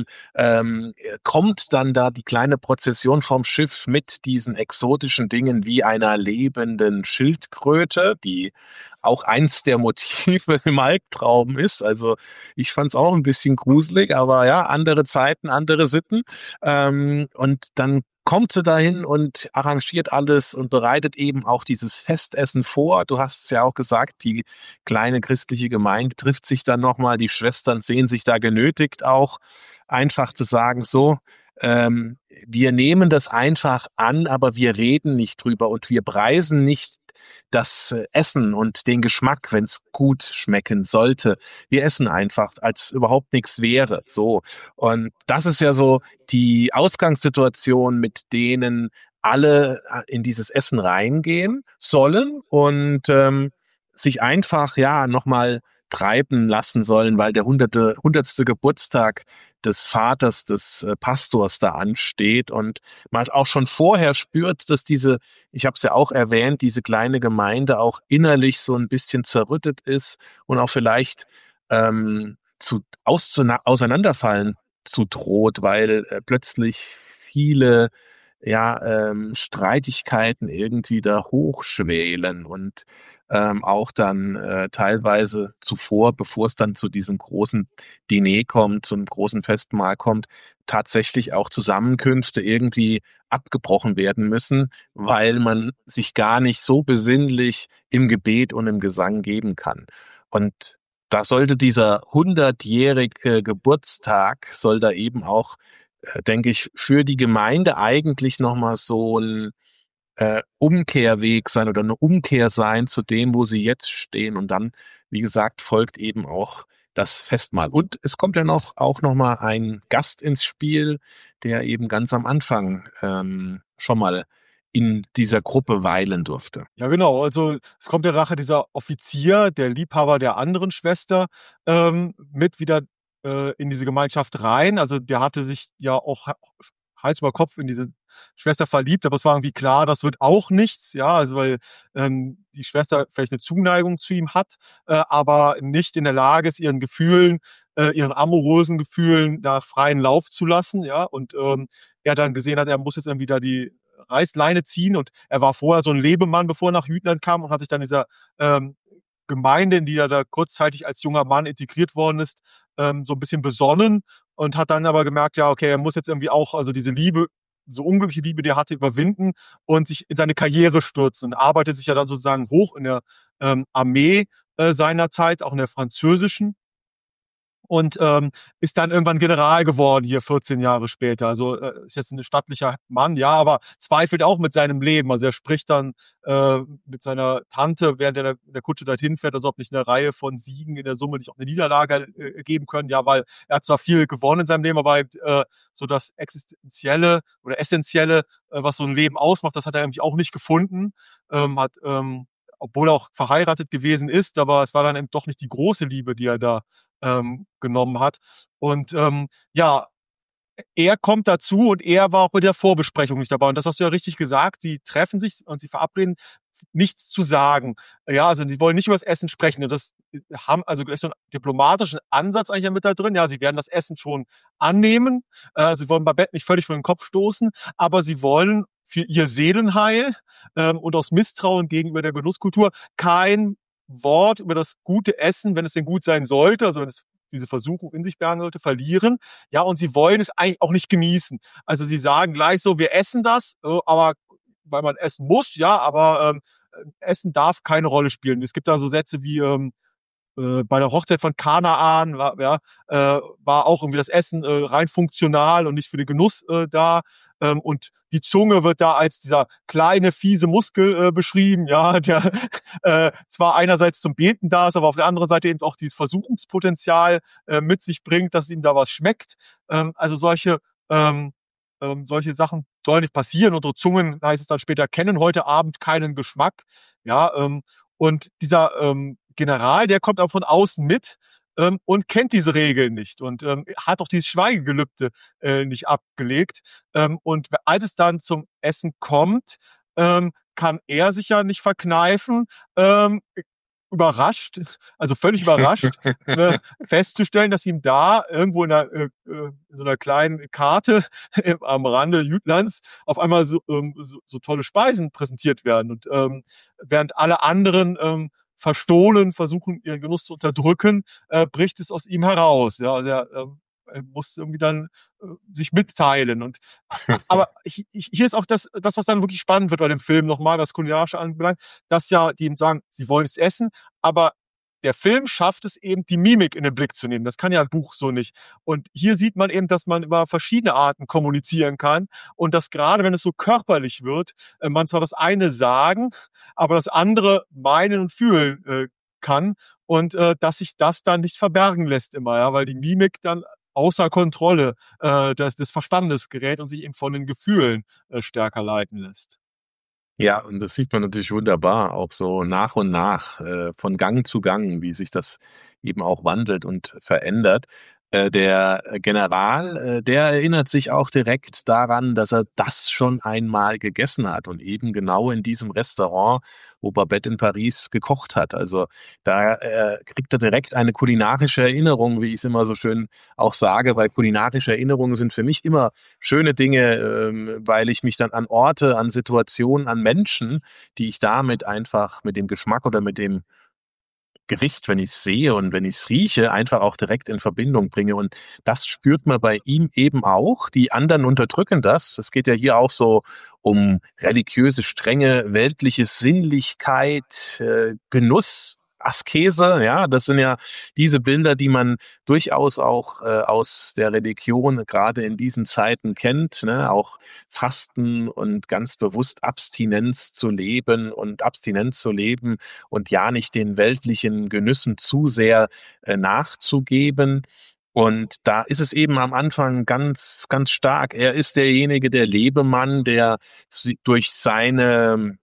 Kommt dann da die kleine Prozession vom Schiff mit diesen exotischen Dingen wie einer lebenden Schildkröte, die auch eins der Motive im Albtraum ist. Also ich fand es auch ein bisschen gruselig, aber ja, andere Zeiten, andere Sitten. Und dann kommt sie dahin und arrangiert alles und bereitet eben auch dieses Festessen vor. Du hast es ja auch gesagt, die kleine christliche Gemeinde trifft sich dann nochmal. Die Schwestern sehen sich da genötigt auch, einfach zu sagen, so, wir nehmen das einfach an, aber wir reden nicht drüber und wir preisen nicht das Essen und den Geschmack, wenn es gut schmecken sollte. Wir essen einfach, als überhaupt nichts wäre. So. Und das ist ja so die Ausgangssituation, mit denen alle in dieses Essen reingehen sollen und sich einfach nochmal treiben lassen sollen, weil der 100. Geburtstag des Vaters des Pastors da ansteht und man auch schon vorher spürt, dass ich habe es ja auch erwähnt, diese kleine Gemeinde auch innerlich so ein bisschen zerrüttet ist und auch vielleicht auseinanderfallen zu droht, weil plötzlich viele Streitigkeiten irgendwie da hochschwelen und auch dann teilweise bevor es dann zu diesem großen Diner kommt, zum großen Festmahl kommt, tatsächlich auch Zusammenkünfte irgendwie abgebrochen werden müssen, weil man sich gar nicht so besinnlich im Gebet und im Gesang geben kann. Und da sollte dieser 100-jährige Geburtstag, soll da eben auch denke ich, für die Gemeinde eigentlich nochmal so ein Umkehrweg sein oder eine Umkehr sein zu dem, wo sie jetzt stehen. Und dann, wie gesagt, folgt eben auch das Festmahl. Und es kommt ja auch nochmal ein Gast ins Spiel, der eben ganz am Anfang schon mal in dieser Gruppe weilen durfte. Ja, genau. Also es kommt ja nachher dieser Offizier, der Liebhaber der anderen Schwester, mit wieder in diese Gemeinschaft rein. Also der hatte sich ja auch Hals über Kopf in diese Schwester verliebt, aber es war irgendwie klar, das wird auch nichts, ja, also weil die Schwester vielleicht eine Zuneigung zu ihm hat, aber nicht in der Lage ist, ihren Gefühlen, ihren amorösen Gefühlen da freien Lauf zu lassen, ja, und er dann gesehen hat, er muss jetzt irgendwie da die Reißleine ziehen und er war vorher so ein Lebemann, bevor er nach Jütland kam und hat sich dann dieser Gemeinde, in die er da kurzzeitig als junger Mann integriert worden ist, so ein bisschen besonnen und hat dann aber gemerkt, ja, okay, er muss jetzt irgendwie auch, also diese Liebe, so unglückliche Liebe, die er hatte, überwinden und sich in seine Karriere stürzen und arbeitet sich ja dann sozusagen hoch in der Armee seiner Zeit, auch in der französischen. Und ist dann irgendwann General geworden, hier 14 Jahre später. Also ist jetzt ein stattlicher Mann, ja, aber zweifelt auch mit seinem Leben. Also er spricht dann mit seiner Tante, während er in der Kutsche dorthin fährt, als ob nicht eine Reihe von Siegen in der Summe nicht auch eine Niederlage geben können. Ja, weil er hat zwar viel gewonnen in seinem Leben, aber so das Existenzielle oder Essentielle, was so ein Leben ausmacht, das hat er irgendwie auch nicht gefunden. Obwohl er auch verheiratet gewesen ist, aber es war dann eben doch nicht die große Liebe, die er da genommen hat. Und ja, er kommt dazu und er war auch bei der Vorbesprechung nicht dabei. Und das hast du ja richtig gesagt. Sie treffen sich und sie verabreden, nichts zu sagen. Ja, also sie wollen nicht über das Essen sprechen. Und das haben also gleich so einen diplomatischen Ansatz eigentlich mit da drin. Ja, sie werden das Essen schon annehmen. Sie wollen Babette nicht völlig vor den Kopf stoßen, aber sie wollen für ihr Seelenheil und aus Misstrauen gegenüber der Genusskultur kein Wort über das gute Essen, wenn es denn gut sein sollte, also wenn es diese Versuchung in sich bergen sollte, verlieren. Ja, und sie wollen es eigentlich auch nicht genießen. Also sie sagen gleich so, wir essen das, aber weil man essen muss, ja, aber Essen darf keine Rolle spielen. Es gibt da so Sätze wie bei der Hochzeit von Kanaan war auch irgendwie das Essen rein funktional und nicht für den Genuss da. Und die Zunge wird da als dieser kleine, fiese Muskel beschrieben, ja, der zwar einerseits zum Beten da ist, aber auf der anderen Seite eben auch dieses Versuchungspotenzial mit sich bringt, dass ihm da was schmeckt. Also solche Sachen sollen nicht passieren. Unsere Zungen, heißt es dann später, kennen heute Abend keinen Geschmack. Ja, und dieser General, der kommt aber von außen mit und kennt diese Regeln nicht und hat auch dieses Schweigegelübde nicht abgelegt. Und als es dann zum Essen kommt, kann er sich ja nicht verkneifen, überrascht, also völlig überrascht, festzustellen, dass ihm da irgendwo in so einer kleinen Karte am Rande Jütlands auf einmal so tolle Speisen präsentiert werden. Und während alle anderen verstohlen versuchen, ihren Genuss zu unterdrücken, bricht es aus ihm heraus. Ja, also er muss irgendwie dann sich mitteilen. Und aber hier ist auch das, was dann wirklich spannend wird bei dem Film nochmal, was Kulinarische anbelangt, dass ja die ihm sagen, sie wollen es essen, aber der Film schafft es eben, die Mimik in den Blick zu nehmen. Das kann ja ein Buch so nicht. Und hier sieht man eben, dass man über verschiedene Arten kommunizieren kann und dass gerade, wenn es so körperlich wird, man zwar das eine sagen, aber das andere meinen und fühlen kann und dass sich das dann nicht verbergen lässt immer, ja, weil die Mimik dann außer Kontrolle des Verstandes gerät und sich eben von den Gefühlen stärker leiten lässt. Ja, und das sieht man natürlich wunderbar, auch so nach und nach, von Gang zu Gang, wie sich das eben auch wandelt und verändert. Der General, der erinnert sich auch direkt daran, dass er das schon einmal gegessen hat und eben genau in diesem Restaurant, wo Babette in Paris gekocht hat. Also da kriegt er direkt eine kulinarische Erinnerung, wie ich es immer so schön auch sage, weil kulinarische Erinnerungen sind für mich immer schöne Dinge, weil ich mich dann an Orte, an Situationen, an Menschen, die ich damit einfach mit dem Geschmack oder mit dem Gericht, wenn ich es sehe und wenn ich es rieche, einfach auch direkt in Verbindung bringe. Und das spürt man bei ihm eben auch. Die anderen unterdrücken das. Es geht ja hier auch so um religiöse Strenge, weltliche Sinnlichkeit, Genuss, Askese, ja, das sind ja diese Bilder, die man durchaus auch aus der Religion gerade in diesen Zeiten kennt, ne? Auch Fasten und ganz bewusst Abstinenz zu leben und Abstinenz zu leben und ja nicht den weltlichen Genüssen zu sehr nachzugeben. Und da ist es eben am Anfang ganz, ganz stark. Er ist derjenige, der Lebemann, der durch seinen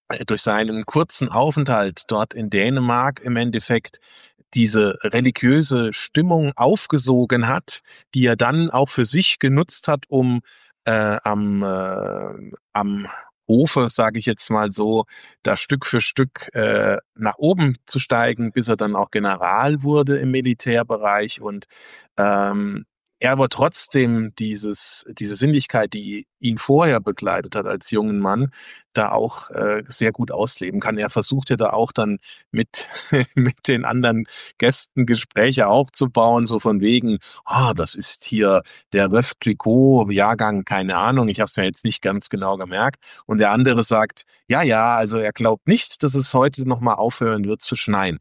kurzen Aufenthalt dort in Dänemark im Endeffekt diese religiöse Stimmung aufgesogen hat, die er dann auch für sich genutzt hat, um am Hofe, sage ich jetzt mal so, da Stück für Stück nach oben zu steigen, bis er dann auch General wurde im Militärbereich und er aber trotzdem diese Sinnlichkeit, die ihn vorher begleitet hat als jungen Mann, da auch sehr gut ausleben kann. Er versucht ja da auch dann mit mit den anderen Gästen Gespräche aufzubauen, so von wegen, das ist hier der Veuve Clicquot Jahrgang, keine Ahnung, ich habe es ja jetzt nicht ganz genau gemerkt. Und der andere sagt, ja, also er glaubt nicht, dass es heute noch mal aufhören wird zu schneien.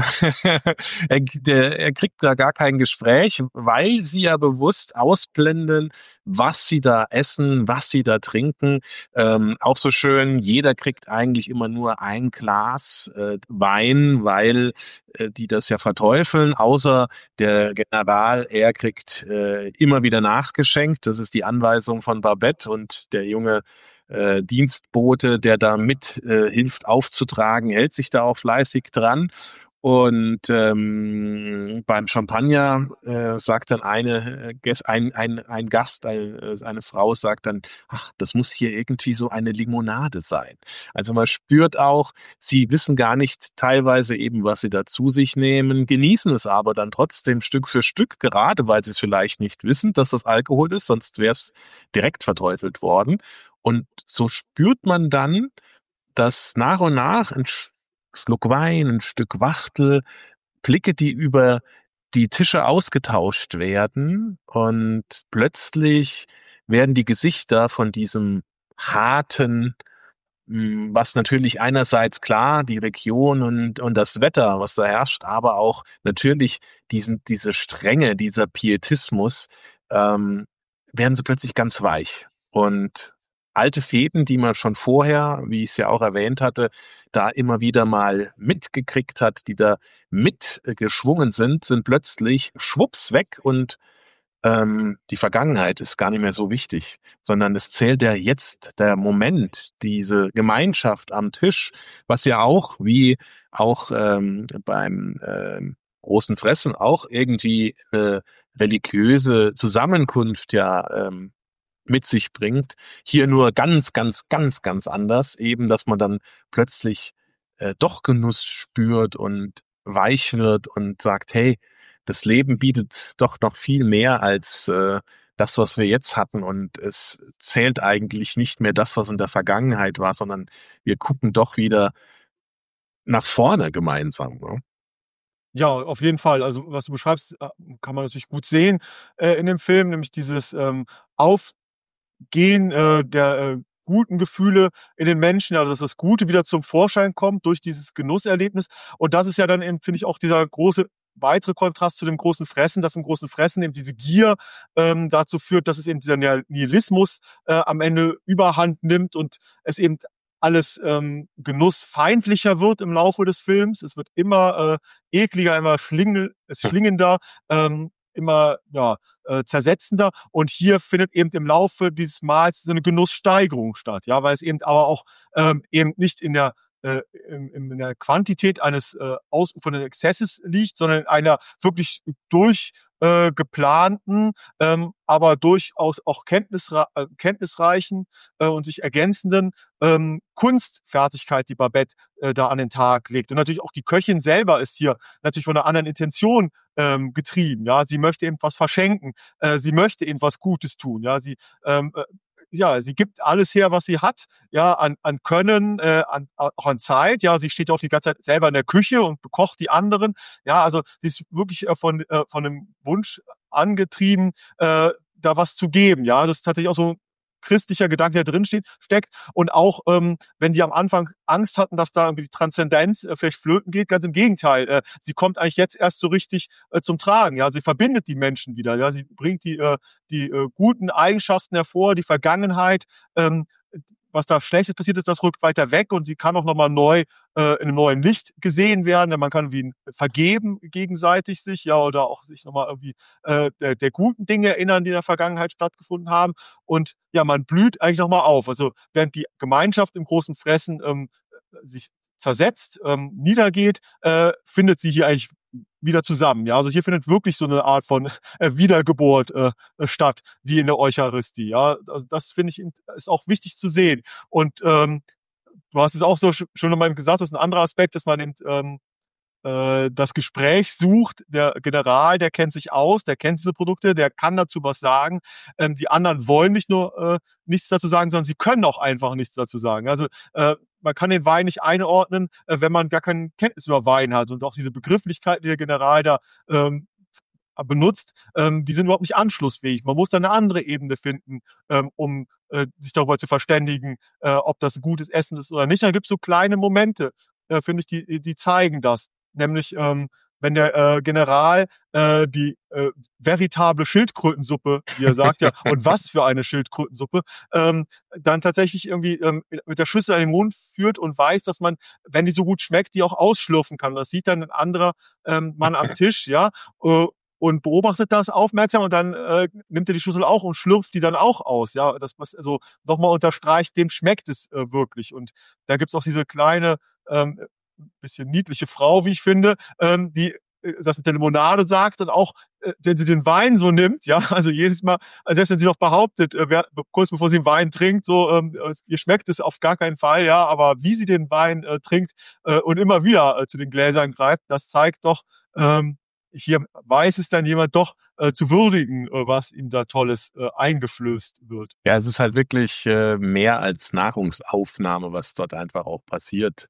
Er kriegt da gar kein Gespräch, weil sie ja bewusst ausblenden, was sie da essen, was sie da trinken. Auch so schön, jeder kriegt eigentlich immer nur ein Glas Wein, weil die das ja verteufeln, außer der General, er kriegt immer wieder nachgeschenkt. Das ist die Anweisung von Babette und der junge Dienstbote, der da mit hilft aufzutragen, hält sich da auch fleißig dran. Und beim Champagner sagt dann ein Gast, eine Frau sagt dann, ach, das muss hier irgendwie so eine Limonade sein. Also man spürt auch, sie wissen gar nicht teilweise eben, was sie da zu sich nehmen, genießen es aber dann trotzdem Stück für Stück, gerade weil sie es vielleicht nicht wissen, dass das Alkohol ist, sonst wäre es direkt verteufelt worden. Und so spürt man dann, dass nach und nach ein Schluck Wein, ein Stück Wachtel, Blicke, die über die Tische ausgetauscht werden und plötzlich werden die Gesichter von diesem harten, was natürlich einerseits klar die Region und das Wetter, was da herrscht, aber auch natürlich diese Strenge, dieser Pietismus, werden sie plötzlich ganz weich. Und alte Fäden, die man schon vorher, wie ich es ja auch erwähnt hatte, da immer wieder mal mitgekriegt hat, die da mitgeschwungen sind plötzlich schwupps weg und die Vergangenheit ist gar nicht mehr so wichtig, sondern es zählt ja jetzt der Moment, diese Gemeinschaft am Tisch, was ja auch, wie auch beim großen Fressen, auch irgendwie religiöse Zusammenkunft ja mit sich bringt. Hier nur ganz, ganz, ganz, ganz anders. Eben, dass man dann plötzlich doch Genuss spürt und weich wird und sagt, hey, das Leben bietet doch noch viel mehr als das, was wir jetzt hatten. Und es zählt eigentlich nicht mehr das, was in der Vergangenheit war, sondern wir gucken doch wieder nach vorne gemeinsam. Ne? Ja, auf jeden Fall. Also, was du beschreibst, kann man natürlich gut sehen, in dem Film, nämlich dieses, Aufgehen, der, guten Gefühle in den Menschen, also, dass das Gute wieder zum Vorschein kommt durch dieses Genusserlebnis. Und das ist ja dann eben, finde ich, auch dieser große weitere Kontrast zu dem großen Fressen, dass im großen Fressen eben diese Gier, dazu führt, dass es eben dieser Nihilismus, am Ende Überhand nimmt und es eben alles, genussfeindlicher wird im Laufe des Films. Es wird immer, ekliger, immer schlingender, immer, ja, zersetzender. Und hier findet eben im Laufe dieses Mahls so eine Genusssteigerung statt, ja, weil es eben aber auch, eben nicht in der in der Quantität eines ausufernden Exzesses liegt, sondern in einer wirklich geplanten, aber durchaus auch kenntnisreichen und sich ergänzenden Kunstfertigkeit, die Babette da an den Tag legt. Und natürlich auch die Köchin selber ist hier natürlich von einer anderen Intention getrieben. Ja, sie möchte eben was verschenken, sie möchte eben was Gutes tun. Ja, sie gibt alles her, was sie hat, ja, an Können, auch an Zeit. Ja, sie steht auch die ganze Zeit selber in der Küche und bekocht die anderen. Ja, also sie ist wirklich von einem Wunsch angetrieben, da was zu geben. Ja, das ist tatsächlich auch so ein christlicher Gedanke, der drin steckt. Und auch, wenn die am Anfang Angst hatten, dass da irgendwie die Transzendenz vielleicht flöten geht, ganz im Gegenteil. Sie kommt eigentlich jetzt erst so richtig zum Tragen. Ja, sie verbindet die Menschen wieder. Ja, sie bringt die guten Eigenschaften hervor, die Vergangenheit. Was da Schlechtes passiert ist, das rückt weiter weg und sie kann auch nochmal neu in einem neuen Licht gesehen werden. Man kann wie vergeben gegenseitig sich, ja, oder auch sich nochmal irgendwie der guten Dinge erinnern, die in der Vergangenheit stattgefunden haben. Und ja, man blüht eigentlich nochmal auf. Also während die Gemeinschaft im großen Fressen sich zersetzt, niedergeht, findet sie hier eigentlich wieder zusammen. Ja, also hier findet wirklich so eine Art von Wiedergeburt statt, wie in der Eucharistie. Ja, also das finde ich ist auch wichtig zu sehen. Und du hast es auch so schon nochmal gesagt, das ist ein anderer Aspekt, dass man eben das Gespräch sucht. Der General, der kennt sich aus, der kennt diese Produkte, der kann dazu was sagen. Die anderen wollen nicht nur nichts dazu sagen, sondern sie können auch einfach nichts dazu sagen. Also man kann den Wein nicht einordnen, wenn man gar keine Kenntnis über Wein hat. Und auch diese Begrifflichkeiten, die der General da benutzt, die sind überhaupt nicht anschlussfähig. Man muss da eine andere Ebene finden, um sich darüber zu verständigen, ob das ein gutes Essen ist oder nicht. Da gibt es so kleine Momente, finde ich, die zeigen das. Nämlich, wenn der General die veritable Schildkrötensuppe, wie er sagt, ja, und was für eine Schildkrötensuppe, dann tatsächlich irgendwie mit der Schüssel an den Mund führt und weiß, dass man, wenn die so gut schmeckt, die auch ausschlürfen kann. Das sieht dann ein anderer Mann am Tisch, ja, und beobachtet das aufmerksam und dann nimmt er die Schüssel auch und schlürft die dann auch aus. Ja, das was also nochmal unterstreicht, dem schmeckt es wirklich. Und da gibt's auch diese kleine, bisschen niedliche Frau, wie ich finde, die das mit der Limonade sagt und auch, wenn sie den Wein so nimmt, ja, also jedes Mal, also selbst wenn sie noch behauptet, kurz bevor sie den Wein trinkt, so, ihr schmeckt es auf gar keinen Fall, ja, aber wie sie den Wein trinkt und immer wieder zu den Gläsern greift, das zeigt doch, hier weiß es dann jemand doch zu würdigen, was ihm da Tolles eingeflößt wird. Ja, es ist halt wirklich mehr als Nahrungsaufnahme, was dort einfach auch passiert.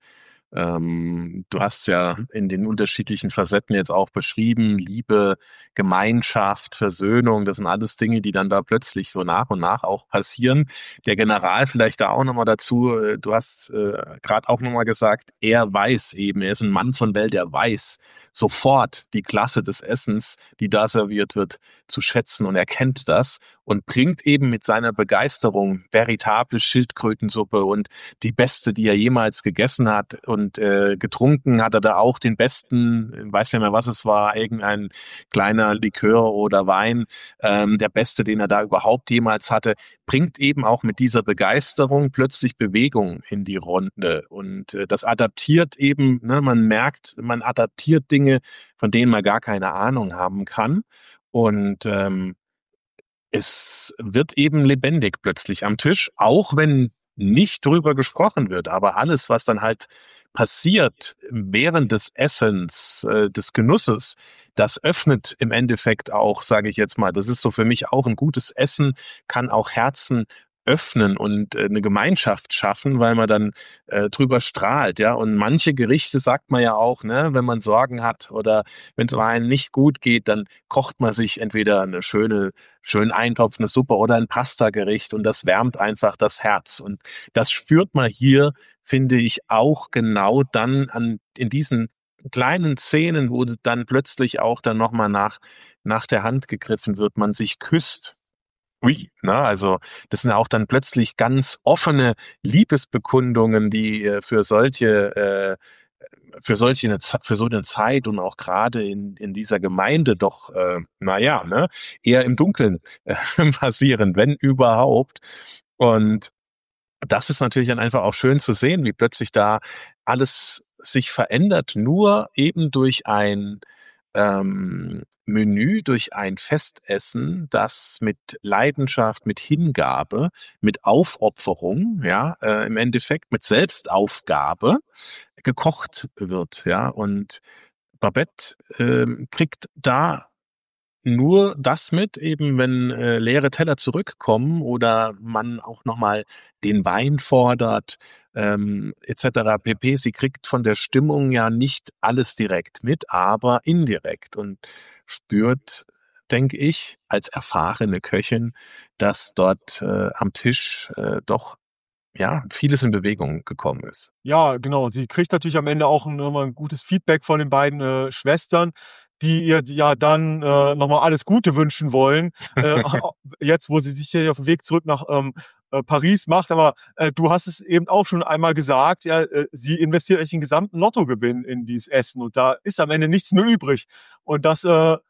Du hast ja in den unterschiedlichen Facetten jetzt auch beschrieben, Liebe, Gemeinschaft, Versöhnung, das sind alles Dinge, die dann da plötzlich so nach und nach auch passieren. Der General vielleicht da auch nochmal dazu, du hast gerade auch nochmal gesagt, er weiß eben, er ist ein Mann von Welt, er weiß sofort die Klasse des Essens, die da serviert wird, zu schätzen und er kennt das und bringt eben mit seiner Begeisterung veritable Schildkrötensuppe und die beste, die er jemals gegessen hat und getrunken hat er da auch den besten, weiß ja mehr was es war, irgendein kleiner Likör oder Wein, der beste, den er da überhaupt jemals hatte, bringt eben auch mit dieser Begeisterung plötzlich Bewegung in die Runde und das adaptiert eben, ne, man merkt, man adaptiert Dinge, von denen man gar keine Ahnung haben kann und es wird eben lebendig plötzlich am Tisch, auch wenn nicht drüber gesprochen wird, aber alles, was dann halt passiert während des Essens, des Genusses, das öffnet im Endeffekt auch, sage ich jetzt mal, das ist so für mich auch ein gutes Essen, kann auch Herzen öffnen und eine Gemeinschaft schaffen, weil man dann drüber strahlt, ja. Und manche Gerichte sagt man ja auch, ne, wenn man Sorgen hat oder wenn es einem nicht gut geht, dann kocht man sich entweder eine schön Eintopf, eine Suppe oder ein Pastagericht und das wärmt einfach das Herz. Und das spürt man hier, finde ich, auch genau dann in diesen kleinen Szenen, wo dann plötzlich auch dann nochmal nach der Hand gegriffen wird, man sich küsst. Ui, na, also das sind auch dann plötzlich ganz offene Liebesbekundungen, die für so eine Zeit und auch gerade in dieser Gemeinde doch, ne, eher im Dunkeln passieren, wenn überhaupt. Und das ist natürlich dann einfach auch schön zu sehen, wie plötzlich da alles sich verändert, nur eben durch ein Menü, durch ein Festessen, das mit Leidenschaft, mit Hingabe, mit Aufopferung, ja, im Endeffekt mit Selbstaufgabe gekocht wird, ja. Und Babette kriegt da nur das mit, eben wenn leere Teller zurückkommen oder man auch nochmal den Wein fordert, etc. pp. Sie kriegt von der Stimmung ja nicht alles direkt mit, aber indirekt und spürt, denke ich, als erfahrene Köchin, dass dort am Tisch doch ja vieles in Bewegung gekommen ist. Ja, genau. Sie kriegt natürlich am Ende auch nochmal ein gutes Feedback von den beiden Schwestern, die ihr ja dann nochmal alles Gute wünschen wollen, jetzt, wo sie sich hier auf dem Weg zurück nach Paris macht. Aber du hast es eben auch schon einmal gesagt, ja, sie investiert eigentlich den gesamten Lottogewinn in dieses Essen und da ist am Ende nichts mehr übrig. Und das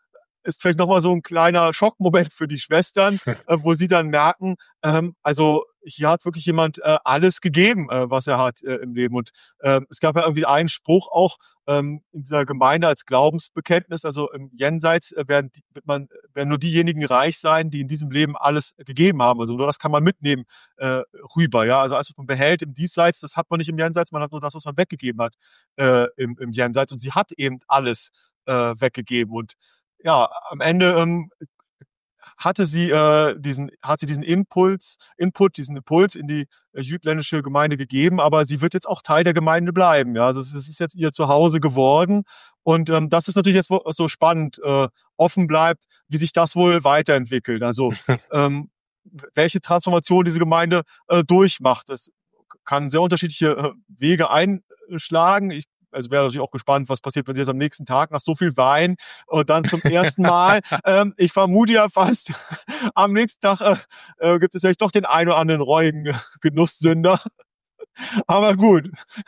ist vielleicht nochmal so ein kleiner Schockmoment für die Schwestern, wo sie dann merken, also hier hat wirklich jemand alles gegeben, was er hat im Leben. Und es gab ja irgendwie einen Spruch auch in dieser Gemeinde als Glaubensbekenntnis, also im Jenseits werden nur diejenigen reich sein, die in diesem Leben alles gegeben haben. Also nur das kann man mitnehmen rüber. Ja, also alles, was man behält im Diesseits, das hat man nicht im Jenseits, man hat nur das, was man weggegeben hat im Jenseits. Und sie hat eben alles weggegeben. Und ja, am Ende hat sie diesen Input, diesen Impuls in die jüdländische Gemeinde gegeben, aber sie wird jetzt auch Teil der Gemeinde bleiben. Ja, also es ist jetzt ihr Zuhause geworden. Und das ist natürlich jetzt so spannend, offen bleibt, wie sich das wohl weiterentwickelt. Also welche Transformation diese Gemeinde durchmacht. Das kann sehr unterschiedliche Wege einschlagen. Also wäre natürlich auch gespannt, was passiert, wenn sie jetzt am nächsten Tag nach so viel Wein und dann zum ersten Mal, ich vermute ja fast, am nächsten Tag gibt es vielleicht doch den einen oder anderen reuigen Genusssünder. Aber gut,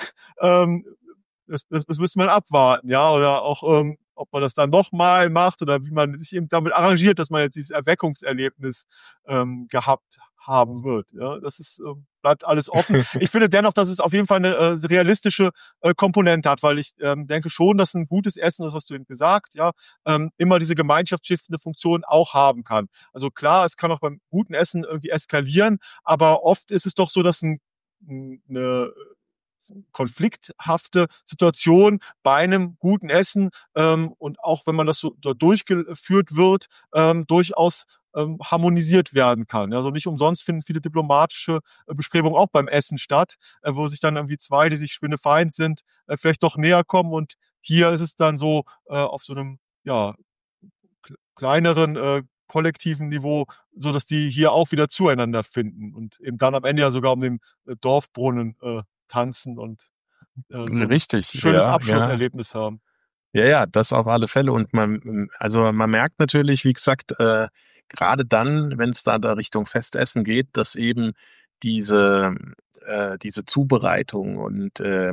das müsste man abwarten, ja, oder auch, ob man das dann nochmal macht oder wie man sich eben damit arrangiert, dass man jetzt dieses Erweckungserlebnis gehabt haben wird. Ja, das ist bleibt alles offen. Ich finde dennoch, dass es auf jeden Fall eine realistische Komponente hat, weil ich denke schon, dass ein gutes Essen, das hast du eben gesagt, ja, immer diese gemeinschaftsstiftende Funktion auch haben kann. Also klar, es kann auch beim guten Essen irgendwie eskalieren, aber oft ist es doch so, dass eine konflikthafte Situation bei einem guten Essen und auch wenn man das so durchgeführt wird, durchaus harmonisiert werden kann. Also nicht umsonst finden viele diplomatische Bestrebungen auch beim Essen statt, wo sich dann irgendwie zwei, die sich spinnefeind sind, vielleicht doch näher kommen. Und hier ist es dann so auf so einem kleineren kollektiven Niveau, so dass die hier auch wieder zueinander finden und eben dann am Ende ja sogar um den Dorfbrunnen tanzen und so ein Richtig, schönes ja. Abschlusserlebnis haben. Ja, das auf alle Fälle. Und man merkt natürlich, wie gesagt, gerade dann, wenn es da Richtung Festessen geht, dass eben diese Zubereitung und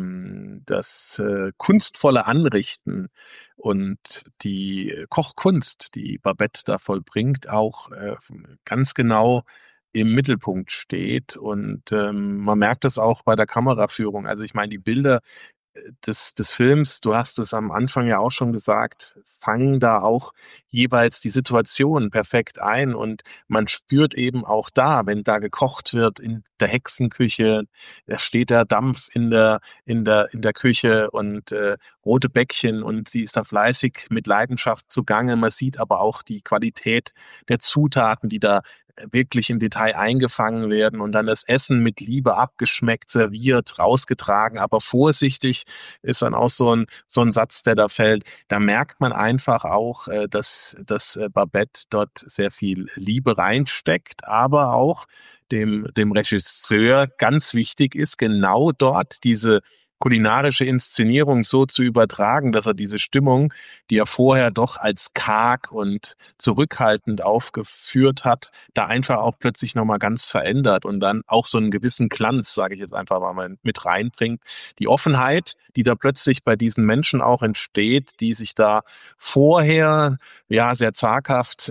das kunstvolle Anrichten und die Kochkunst, die Babette da vollbringt, auch ganz genau im Mittelpunkt steht. Und man merkt das auch bei der Kameraführung. Also ich meine, die Bilder des Films, du hast es am Anfang ja auch schon gesagt, fangen da auch jeweils die Situation perfekt ein und man spürt eben auch da, wenn da gekocht wird in der Hexenküche, da steht der Dampf in der Küche und rote Bäckchen und sie ist da fleißig mit Leidenschaft zugange. Man sieht aber auch die Qualität der Zutaten, die da wirklich im Detail eingefangen werden und dann das Essen mit Liebe abgeschmeckt, serviert, rausgetragen, aber vorsichtig ist dann auch so ein Satz, der da fällt. Da merkt man einfach auch, dass Babette dort sehr viel Liebe reinsteckt, aber auch dem Regisseur ganz wichtig ist, genau dort diese kulinarische Inszenierung so zu übertragen, dass er diese Stimmung, die er vorher doch als karg und zurückhaltend aufgeführt hat, da einfach auch plötzlich nochmal ganz verändert und dann auch so einen gewissen Glanz, sage ich jetzt einfach mal, mit reinbringt. Die Offenheit, die da plötzlich bei diesen Menschen auch entsteht, die sich da vorher sehr zaghaft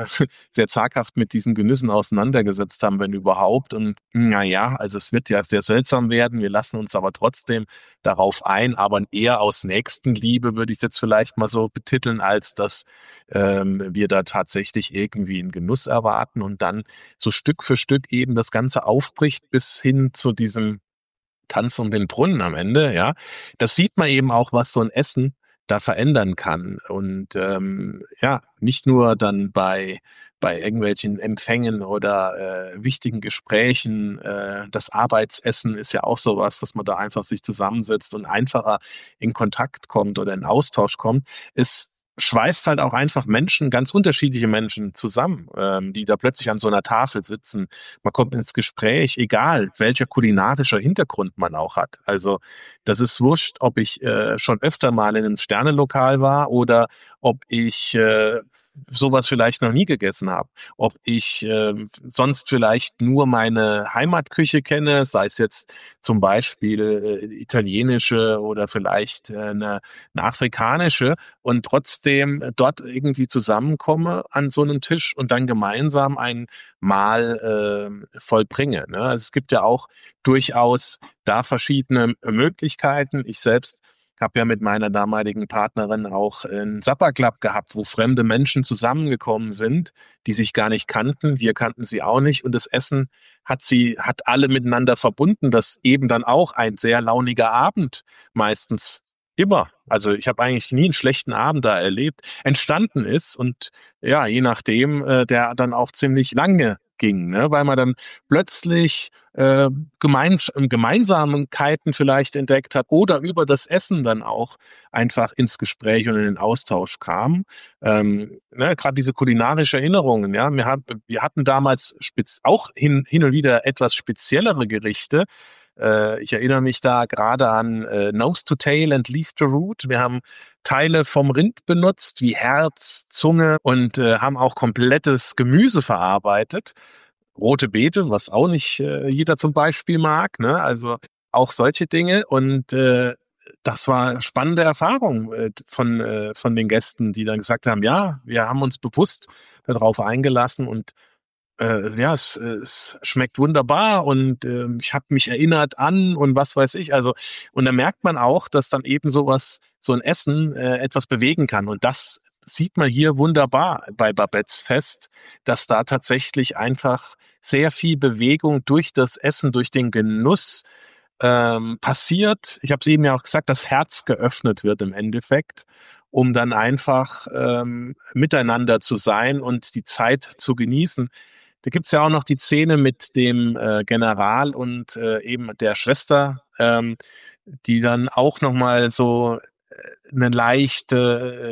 mit diesen Genüssen auseinandergesetzt haben, wenn überhaupt. Und also es wird ja sehr seltsam werden. Wir lassen uns aber trotzdem darauf ein, aber eher aus Nächstenliebe würde ich es jetzt vielleicht mal so betiteln, als dass wir da tatsächlich irgendwie einen Genuss erwarten und dann so Stück für Stück eben das Ganze aufbricht bis hin zu diesem Tanz um den Brunnen am Ende, ja. Das sieht man eben auch, was so ein Essen da verändern kann. Und nicht nur dann bei irgendwelchen Empfängen oder wichtigen Gesprächen. Das Arbeitsessen ist ja auch sowas, dass man da einfach sich zusammensetzt und einfacher in Kontakt kommt oder in Austausch kommt. Es schweißt halt auch einfach Menschen, ganz unterschiedliche Menschen zusammen, die da plötzlich an so einer Tafel sitzen. Man kommt ins Gespräch, egal welcher kulinarischer Hintergrund man auch hat. Also das ist wurscht, ob ich schon öfter mal in einem Sternelokal war oder ob ich sowas vielleicht noch nie gegessen habe, ob ich sonst vielleicht nur meine Heimatküche kenne, sei es jetzt zum Beispiel italienische oder vielleicht eine afrikanische und trotzdem dort irgendwie zusammenkomme an so einem Tisch und dann gemeinsam ein Mahl vollbringe. Ne? Also es gibt ja auch durchaus da verschiedene Möglichkeiten. Ich selbst habe ja mit meiner damaligen Partnerin auch einen Supper-Club gehabt, wo fremde Menschen zusammengekommen sind, die sich gar nicht kannten. Wir kannten sie auch nicht. Und das Essen hat alle miteinander verbunden, dass eben dann auch ein sehr launiger Abend meistens immer, also ich habe eigentlich nie einen schlechten Abend da erlebt, entstanden ist und ja, je nachdem, der dann auch ziemlich lange ging, ne? Weil man dann plötzlich Gemeinsamkeiten vielleicht entdeckt hat oder über das Essen dann auch einfach ins Gespräch und in den Austausch kam. Ne, gerade diese kulinarische Erinnerungen, ja, wir hatten damals auch hin und wieder etwas speziellere Gerichte. Ich erinnere mich da gerade an Nose to Tail and Leaf to Root. Wir haben Teile vom Rind benutzt, wie Herz, Zunge und haben auch komplettes Gemüse verarbeitet. Rote Beete, was auch nicht jeder zum Beispiel mag, ne? Also auch solche Dinge und das war eine spannende Erfahrung von den Gästen, die dann gesagt haben, ja, wir haben uns bewusst darauf eingelassen und ja, es schmeckt wunderbar und ich habe mich erinnert an und was weiß ich. Also und da merkt man auch, dass dann eben so ein Essen etwas bewegen kann und das sieht man hier wunderbar bei Babettes Fest, dass da tatsächlich einfach sehr viel Bewegung durch das Essen, durch den Genuss passiert. Ich habe es eben ja auch gesagt, das Herz geöffnet wird im Endeffekt, um dann einfach miteinander zu sein und die Zeit zu genießen. Da gibt's ja auch noch die Szene mit dem General und eben der Schwester, die dann auch nochmal so eine leichte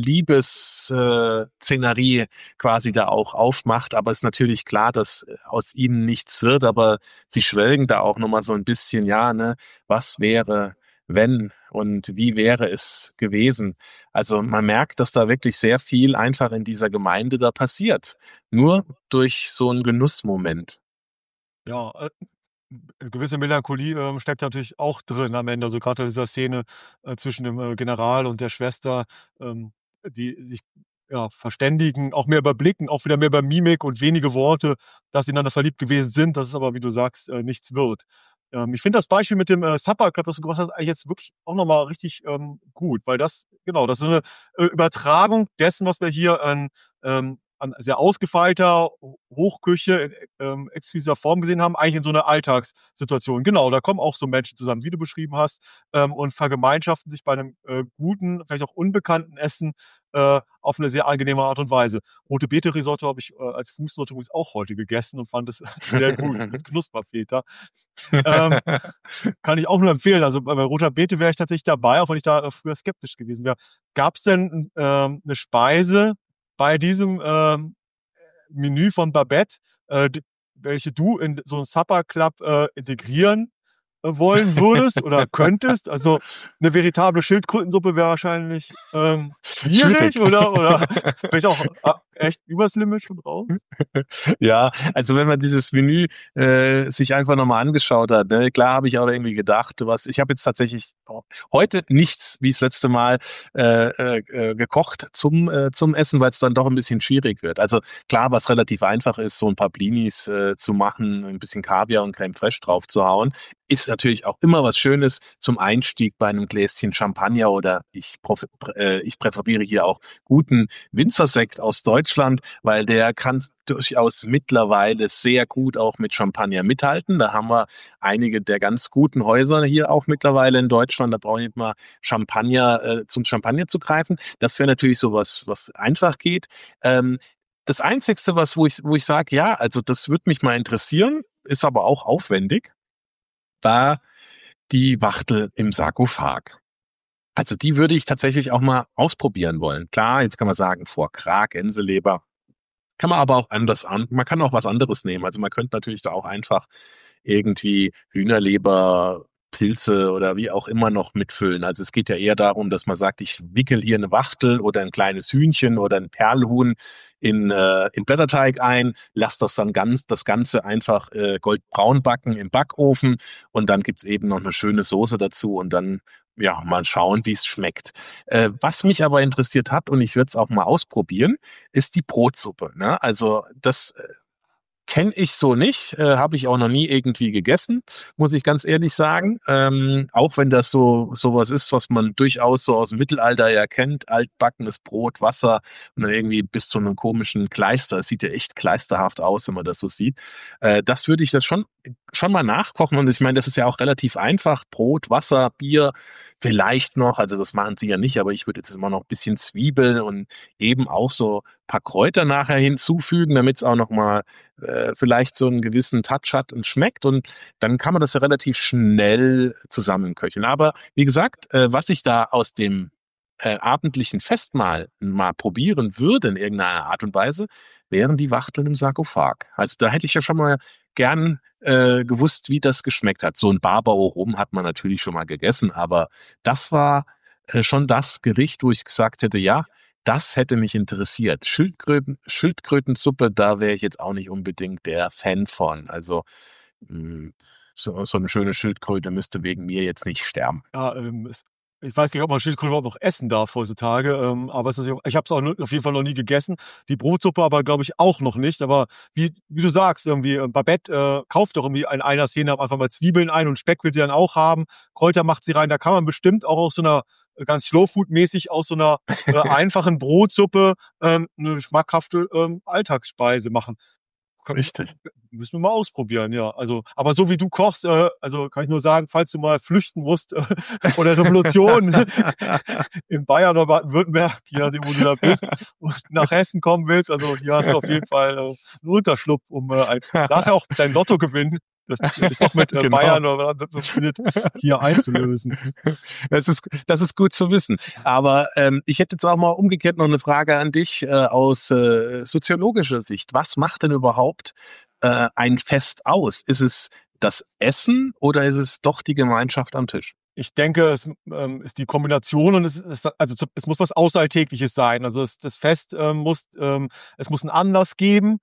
Liebesszenerie quasi da auch aufmacht. Aber es ist natürlich klar, dass aus ihnen nichts wird, aber sie schwelgen da auch nochmal so ein bisschen, ja, ne, was wäre, wenn und wie wäre es gewesen? Also man merkt, dass da wirklich sehr viel einfach in dieser Gemeinde da passiert. Nur durch so einen Genussmoment. Ja, gewisse Melancholie, steckt natürlich auch drin am Ende. Also gerade in dieser Szene, zwischen dem, General und der Schwester, die sich, ja, verständigen, auch mehr überblicken, auch wieder mehr über Mimik und wenige Worte, dass sie ineinander verliebt gewesen sind, dass es aber, wie du sagst, nichts wird. Ich finde das Beispiel mit dem, Supper Club, das du gebracht hast, eigentlich jetzt wirklich auch noch mal richtig, gut, weil das genau, das ist so 'ne, Übertragung dessen, was wir hier an sehr ausgefeilter Hochküche in exquisiter Form gesehen haben, eigentlich in so 'ne Alltagssituation. Genau, da kommen auch so Menschen zusammen, wie du beschrieben hast, und vergemeinschaften sich bei 'nem, guten, vielleicht auch unbekannten Essen, auf 'ne sehr angenehme Art und Weise. Rote Beete Risotto habe ich, als Fußnote übrigens auch heute gegessen und fand es sehr gut mit Knusperfeta. Ähm, Kann ich auch nur empfehlen. Also, bei roter Beete wäre ich tatsächlich dabei, auch wenn ich da, früher skeptisch gewesen wäre. Gab's denn, 'ne Speise bei diesem, Menü von Babette, d welche du in so 'n Supper Club, integrieren, wollen würdest oder könntest? Also, 'ne veritable Schildkrötensuppe wäre wahrscheinlich, Schwierig. schwierig oder vielleicht auch, echt übers Limit schon raus? Ja, also wenn man dieses Menü sich einfach nochmal angeschaut hat, ne, klar habe ich auch irgendwie gedacht, ich habe jetzt tatsächlich heute nichts wie das letzte Mal gekocht zum Essen, weil es dann doch ein bisschen schwierig wird. Also klar, was relativ einfach ist, so ein paar Blinis zu machen, ein bisschen Kaviar und Crème Fraiche drauf zu hauen, ist natürlich auch immer was Schönes zum Einstieg bei einem Gläschen Champagner oder ich präferiere hier auch guten Winzersekt aus Deutschland, weil der kann durchaus mittlerweile sehr gut auch mit Champagner mithalten. Da haben wir einige der ganz guten Häuser hier auch mittlerweile in Deutschland. Da brauche ich nicht mal Champagner, zum Champagner zu greifen. Das wäre natürlich sowas, was einfach geht. Das Einzigste, wo ich sage, ja, also das würde mich mal interessieren, ist aber auch aufwendig, war die Wachtel im Sarkophag. Also die würde ich tatsächlich auch mal ausprobieren wollen. Klar, jetzt kann man sagen, Foie Gras, Gänseleber, kann man aber auch man kann auch was anderes nehmen. Also man könnte natürlich da auch einfach irgendwie Hühnerleber Pilze oder wie auch immer noch mitfüllen. Also es geht ja eher darum, dass man sagt, ich wickel hier eine Wachtel oder ein kleines Hühnchen oder ein Perlhuhn in Blätterteig ein, lass das dann das Ganze einfach goldbraun backen im Backofen und dann gibt's eben noch eine schöne Soße dazu und dann ja, mal schauen, wie es schmeckt. Was mich aber interessiert hat, und ich würde es auch mal ausprobieren, ist die Brotsuppe. Ne? Also das kenne ich so nicht, habe ich auch noch nie irgendwie gegessen, muss ich ganz ehrlich sagen. Auch wenn das sowas ist, was man durchaus so aus dem Mittelalter ja kennt, altbackenes Brot, Wasser und dann irgendwie bis zu einem komischen Kleister. Es sieht ja echt kleisterhaft aus, wenn man das so sieht. Das würde ich dann schon mal nachkochen und ich meine, das ist ja auch relativ einfach. Brot, Wasser, Bier, vielleicht noch, also das machen sie ja nicht, aber ich würde jetzt immer noch ein bisschen Zwiebeln und eben auch so ein paar Kräuter nachher hinzufügen, damit es auch noch mal vielleicht so einen gewissen Touch hat und schmeckt und dann kann man das ja relativ schnell zusammenköcheln. Aber wie gesagt, was ich da aus dem abendlichen Festmahl mal probieren würde in irgendeiner Art und Weise, wären die Wachteln im Sarkophag. Also da hätte ich ja schon mal gern gewusst, wie das geschmeckt hat. So ein Barbauer rum hat man natürlich schon mal gegessen, aber das war schon das Gericht, wo ich gesagt hätte, ja, das hätte mich interessiert. Schildkrötensuppe, da wäre ich jetzt auch nicht unbedingt der Fan von. Also so eine schöne Schildkröte müsste wegen mir jetzt nicht sterben. Ja, ich weiß gar nicht, ob man Schildkröte überhaupt noch essen darf heutzutage, aber ich habe es auch auf jeden Fall noch nie gegessen. Die Brotsuppe aber, glaube ich, auch noch nicht. Aber wie du sagst, irgendwie, Babette kauft doch irgendwie in einer Szene am Anfang mal Zwiebeln ein und Speck will sie dann auch haben. Kräuter macht sie rein. Da kann man bestimmt auch aus so einer ganz Slow-Food-mäßig aus so einer einfachen Brotsuppe eine schmackhafte Alltagsspeise machen. Richtig. Müssen wir mal ausprobieren, ja. Also, aber so wie du kochst, also kann ich nur sagen, falls du mal flüchten musst oder Revolution in Bayern oder Baden-Württemberg, je nachdem, wo du da bist, und nach Hessen kommen willst, also hier hast du auf jeden Fall einen Unterschlupf, um nachher auch dein Lotto gewinnen, das dich doch mit Genau. Bayern oder hier einzulösen. Das ist gut zu wissen. Aber ich hätte jetzt auch mal umgekehrt noch eine Frage an dich aus soziologischer Sicht. Was macht denn überhaupt ein Fest aus? Ist es das Essen oder ist es doch die Gemeinschaft am Tisch? Ich denke, es ist die Kombination und es muss was Außeralltägliches sein. Also das Fest es muss einen Anlass geben.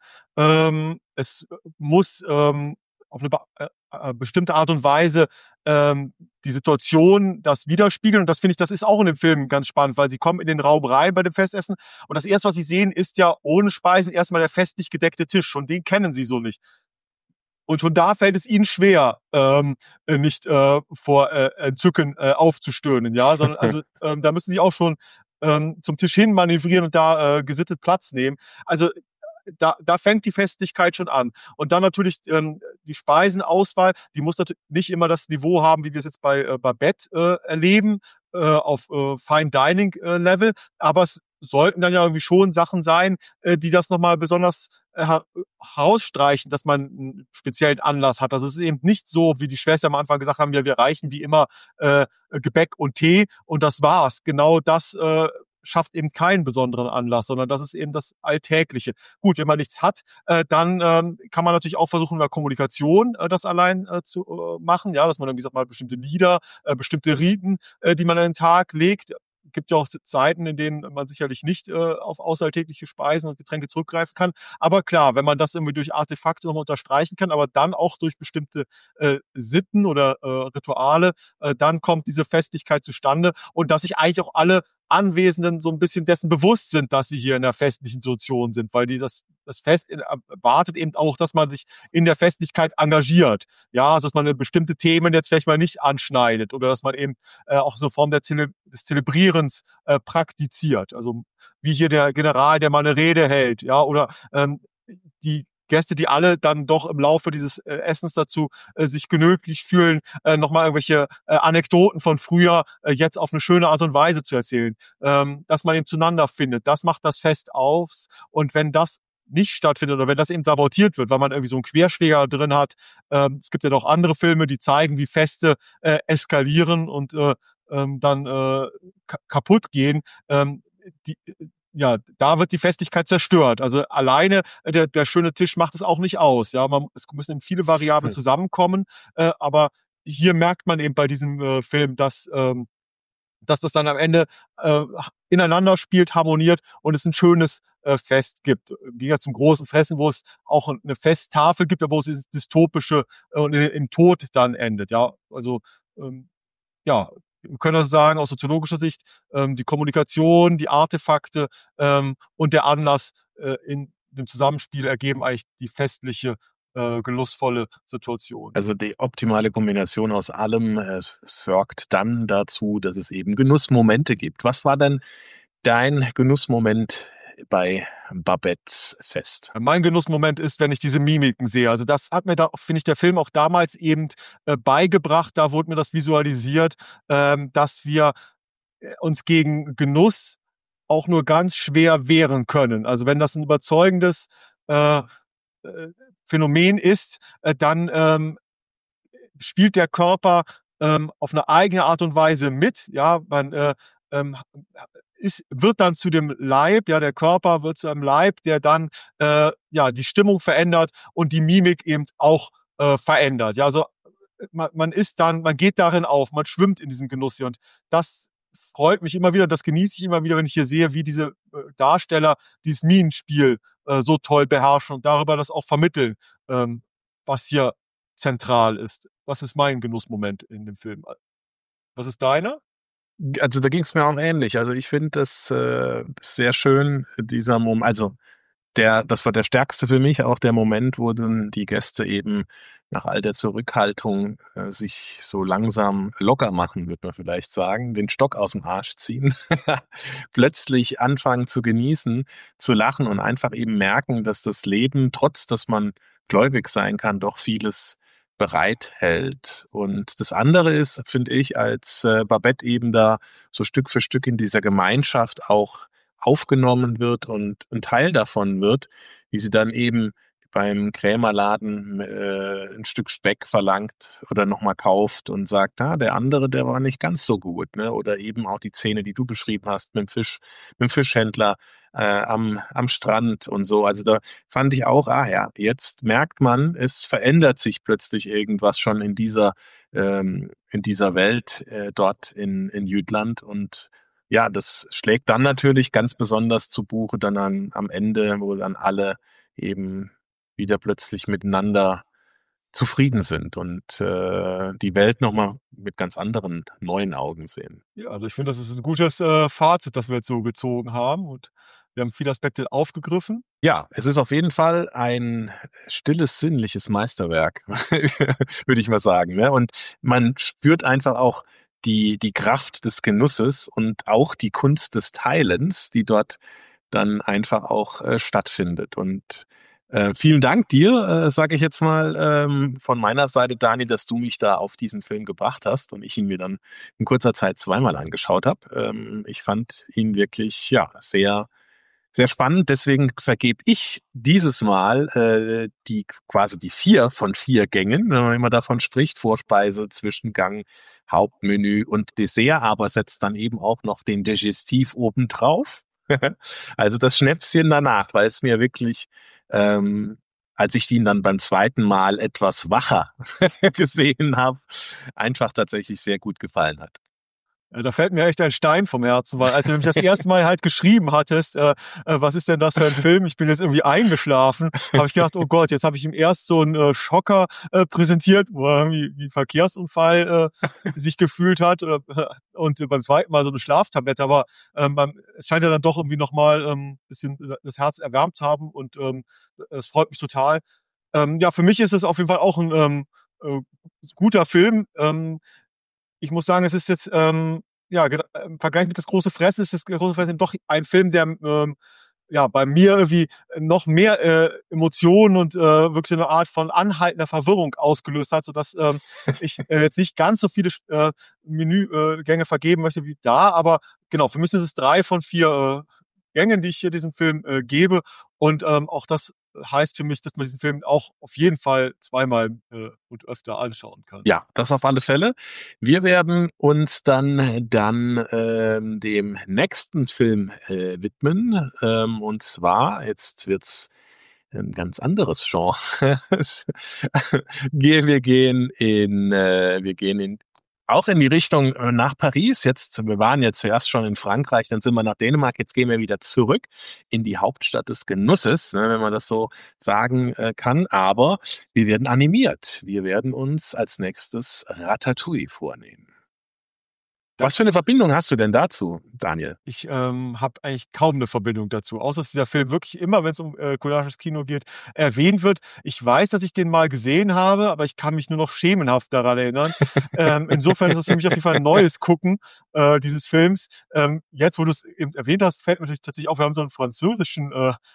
Es muss auf eine bestimmte Art und Weise die Situation das widerspiegeln. Und das finde ich, das ist auch in dem Film ganz spannend, weil sie kommen in den Raum rein bei dem Festessen und das erste, was sie sehen, ist ja ohne Speisen erstmal der festlich gedeckte Tisch. Schon den kennen sie so nicht. Und schon da fällt es ihnen schwer, nicht vor Entzücken aufzustöhnen, ja, sondern also da müssen sie auch schon zum Tisch hin manövrieren und da gesittet Platz nehmen. Also da fängt die Festlichkeit schon an. Und dann natürlich die Speisenauswahl, die muss natürlich nicht immer das Niveau haben, wie wir es jetzt bei Babette erleben, auf Fine Dining Level, aber es sollten dann ja irgendwie schon Sachen sein, die das nochmal besonders herausstreichen, dass man einen speziellen Anlass hat. Also es ist eben nicht so, wie die Schwester am Anfang gesagt haben, ja, wir reichen wie immer Gebäck und Tee und das war's. Genau das schafft eben keinen besonderen Anlass, sondern das ist eben das Alltägliche. Gut, wenn man nichts hat, dann kann man natürlich auch versuchen, über Kommunikation das allein zu machen, ja, dass man dann, wie gesagt, mal bestimmte Lieder, bestimmte Riten, die man an den Tag legt. Gibt ja auch Zeiten, in denen man sicherlich nicht auf außeralltägliche Speisen und Getränke zurückgreifen kann. Aber klar, wenn man das irgendwie durch Artefakte nochmal unterstreichen kann, aber dann auch durch bestimmte Sitten oder Rituale, dann kommt diese Festlichkeit zustande und dass sich eigentlich auch alle Anwesenden so ein bisschen dessen bewusst sind, dass sie hier in einer festlichen Situation sind, weil das Fest erwartet eben auch, dass man sich in der Festlichkeit engagiert. Ja, also dass man bestimmte Themen jetzt vielleicht mal nicht anschneidet oder dass man eben auch so eine Form des Zelebrierens praktiziert. Also wie hier der General, der mal eine Rede hält, ja, oder die Gäste, die alle dann doch im Laufe dieses Essens dazu sich genötigt fühlen, nochmal irgendwelche Anekdoten von früher jetzt auf eine schöne Art und Weise zu erzählen. Dass man eben zueinander findet. Das macht das Fest aus. Und wenn das nicht stattfindet oder wenn das eben sabotiert wird, weil man irgendwie so einen Querschläger drin hat. Es gibt ja doch andere Filme, die zeigen, wie Feste eskalieren und dann kaputt gehen. Ja, da wird die Festigkeit zerstört. Also alleine der schöne Tisch macht es auch nicht aus. Ja, es müssen eben viele Variablen zusammenkommen, aber hier merkt man eben bei diesem Film, dass das dann am Ende ineinander spielt, harmoniert und es ein schönes Fest gibt. Wie zum großen Fressen, wo es auch eine Festtafel gibt, wo es dieses dystopische und im Tod dann endet. Ja, also ja, wir können das sagen aus soziologischer Sicht, die Kommunikation, die Artefakte und der Anlass in dem Zusammenspiel ergeben eigentlich die festliche, genussvolle Situation. Also die optimale Kombination aus allem sorgt dann dazu, dass es eben Genussmomente gibt. Was war denn dein Genussmoment bei Babettes Fest? Mein Genussmoment ist, wenn ich diese Mimiken sehe. Also das hat mir da, finde ich, der Film auch damals eben beigebracht. Da wurde mir das visualisiert, dass wir uns gegen Genuss auch nur ganz schwer wehren können. Also wenn das ein überzeugendes Phänomen ist, dann spielt der Körper auf eine eigene Art und Weise mit. Ja, man wird dann zu dem Leib, ja, der Körper wird zu einem Leib, der dann ja die Stimmung verändert und die Mimik eben auch verändert. Ja, also man geht darin auf, man schwimmt in diesem Genuss hier und das freut mich immer wieder, das genieße ich immer wieder, wenn ich hier sehe, wie diese Darsteller dieses Mimenspiel so toll beherrschen und darüber das auch vermitteln, was hier zentral ist. Was ist mein Genussmoment in dem Film? Was ist deiner? Also da ging es mir auch ähnlich. Also ich finde das sehr schön, dieser Moment. Also das war der stärkste für mich, auch der Moment, wo dann die Gäste eben nach all der Zurückhaltung sich so langsam locker machen, würde man vielleicht sagen, den Stock aus dem Arsch ziehen, plötzlich anfangen zu genießen, zu lachen und einfach eben merken, dass das Leben, trotz dass man gläubig sein kann, doch vieles bereithält. Und das andere ist, finde ich, als Babette eben da so Stück für Stück in dieser Gemeinschaft auch aufgenommen wird und ein Teil davon wird, wie sie dann eben beim Krämerladen ein Stück Speck verlangt oder nochmal kauft und sagt, der andere, der war nicht ganz so gut, ne? Oder eben auch die Szene, die du beschrieben hast mit dem Fischhändler am Strand und so. Also da fand ich auch, ja, jetzt merkt man, es verändert sich plötzlich irgendwas schon in dieser Welt dort in Jütland und ja, das schlägt dann natürlich ganz besonders zu Buche dann am Ende, wo dann alle eben wieder plötzlich miteinander zufrieden sind und die Welt nochmal mit ganz anderen neuen Augen sehen. Ja, also ich finde, das ist ein gutes Fazit, das wir jetzt so gezogen haben und wir haben viele Aspekte aufgegriffen. Ja, es ist auf jeden Fall ein stilles, sinnliches Meisterwerk, würde ich mal sagen. Ne? Und man spürt einfach auch die Kraft des Genusses und auch die Kunst des Teilens, die dort dann einfach auch stattfindet. Und vielen Dank dir, sage ich jetzt mal von meiner Seite, Dani, dass du mich da auf diesen Film gebracht hast und ich ihn mir dann in kurzer Zeit zweimal angeschaut habe. Ich fand ihn wirklich sehr sehr spannend, deswegen vergebe ich dieses Mal quasi die 4 von 4 Gängen, wenn man immer davon spricht, Vorspeise, Zwischengang, Hauptmenü und Dessert, aber setzt dann eben auch noch den Digestif obendrauf. Also das Schnäpschen danach, weil es mir wirklich, als ich ihn dann beim zweiten Mal etwas wacher gesehen habe, einfach tatsächlich sehr gut gefallen hat. Da fällt mir echt ein Stein vom Herzen, weil als du mich das erste Mal halt geschrieben hattest, was ist denn das für ein Film? Ich bin jetzt irgendwie eingeschlafen, habe ich gedacht, oh Gott, jetzt habe ich ihm erst so einen Schocker präsentiert, wo er irgendwie wie ein Verkehrsunfall sich gefühlt hat und beim zweiten Mal so eine Schlaftablette, aber es scheint ja dann doch irgendwie nochmal ein bisschen das Herz erwärmt zu haben und es freut mich total. Ja, für mich ist es auf jeden Fall auch ein guter Film. Ich muss sagen, es ist jetzt, im Vergleich mit Das große Fressen ist Das große Fressen doch ein Film, der bei mir irgendwie noch mehr Emotionen und wirklich eine Art von anhaltender Verwirrung ausgelöst hat, sodass ich jetzt nicht ganz so viele Menügänge vergeben möchte wie da, aber genau, für mich sind es 3 von 4 Gängen, die ich hier diesem Film gebe und auch das heißt für mich, dass man diesen Film auch auf jeden Fall zweimal und öfter anschauen kann. Ja, das auf alle Fälle. Wir werden uns dann dem nächsten Film widmen. Und zwar, jetzt wird's ein ganz anderes Genre. Wir gehen auch in die Richtung nach Paris. Wir waren jetzt zuerst schon in Frankreich, dann sind wir nach Dänemark. Jetzt gehen wir wieder zurück in die Hauptstadt des Genusses, wenn man das so sagen kann. Aber wir werden animiert. Wir werden uns als nächstes Ratatouille vornehmen. Was für eine Verbindung hast du denn dazu, Daniel? Ich habe eigentlich kaum eine Verbindung dazu, außer dass dieser Film wirklich immer, wenn es um kulinarisches Kino geht, erwähnt wird. Ich weiß, dass ich den mal gesehen habe, aber ich kann mich nur noch schemenhaft daran erinnern. Insofern ist es für mich auf jeden Fall ein neues Gucken dieses Films. Jetzt, wo du es eben erwähnt hast, fällt mir natürlich tatsächlich auf, wir haben so einen französischen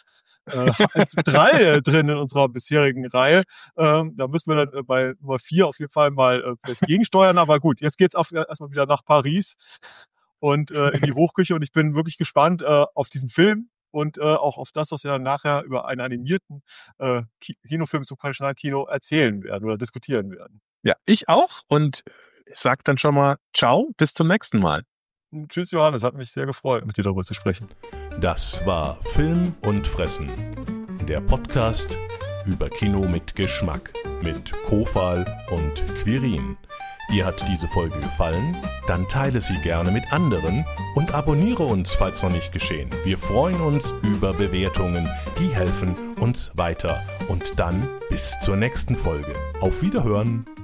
Drall drin in unserer bisherigen Reihe. Da müssen wir dann bei Nummer 4 auf jeden Fall mal vielleicht gegensteuern. Aber gut, jetzt geht's erstmal wieder nach Paris und in die Hochküche. Und ich bin wirklich gespannt auf diesen Film und auch auf das, was wir dann nachher über einen animierten Kinofilm zum Traditionalkino erzählen werden oder diskutieren werden. Ja, ich auch. Und ich sag dann schon mal ciao, bis zum nächsten Mal. Tschüss Johannes, hat mich sehr gefreut, mit dir darüber zu sprechen. Das war Film und Fressen, der Podcast über Kino mit Geschmack mit Kofal und Quirin. Dir hat diese Folge gefallen? Dann teile sie gerne mit anderen und abonniere uns, falls noch nicht geschehen. Wir freuen uns über Bewertungen, die helfen uns weiter. Und dann bis zur nächsten Folge. Auf Wiederhören!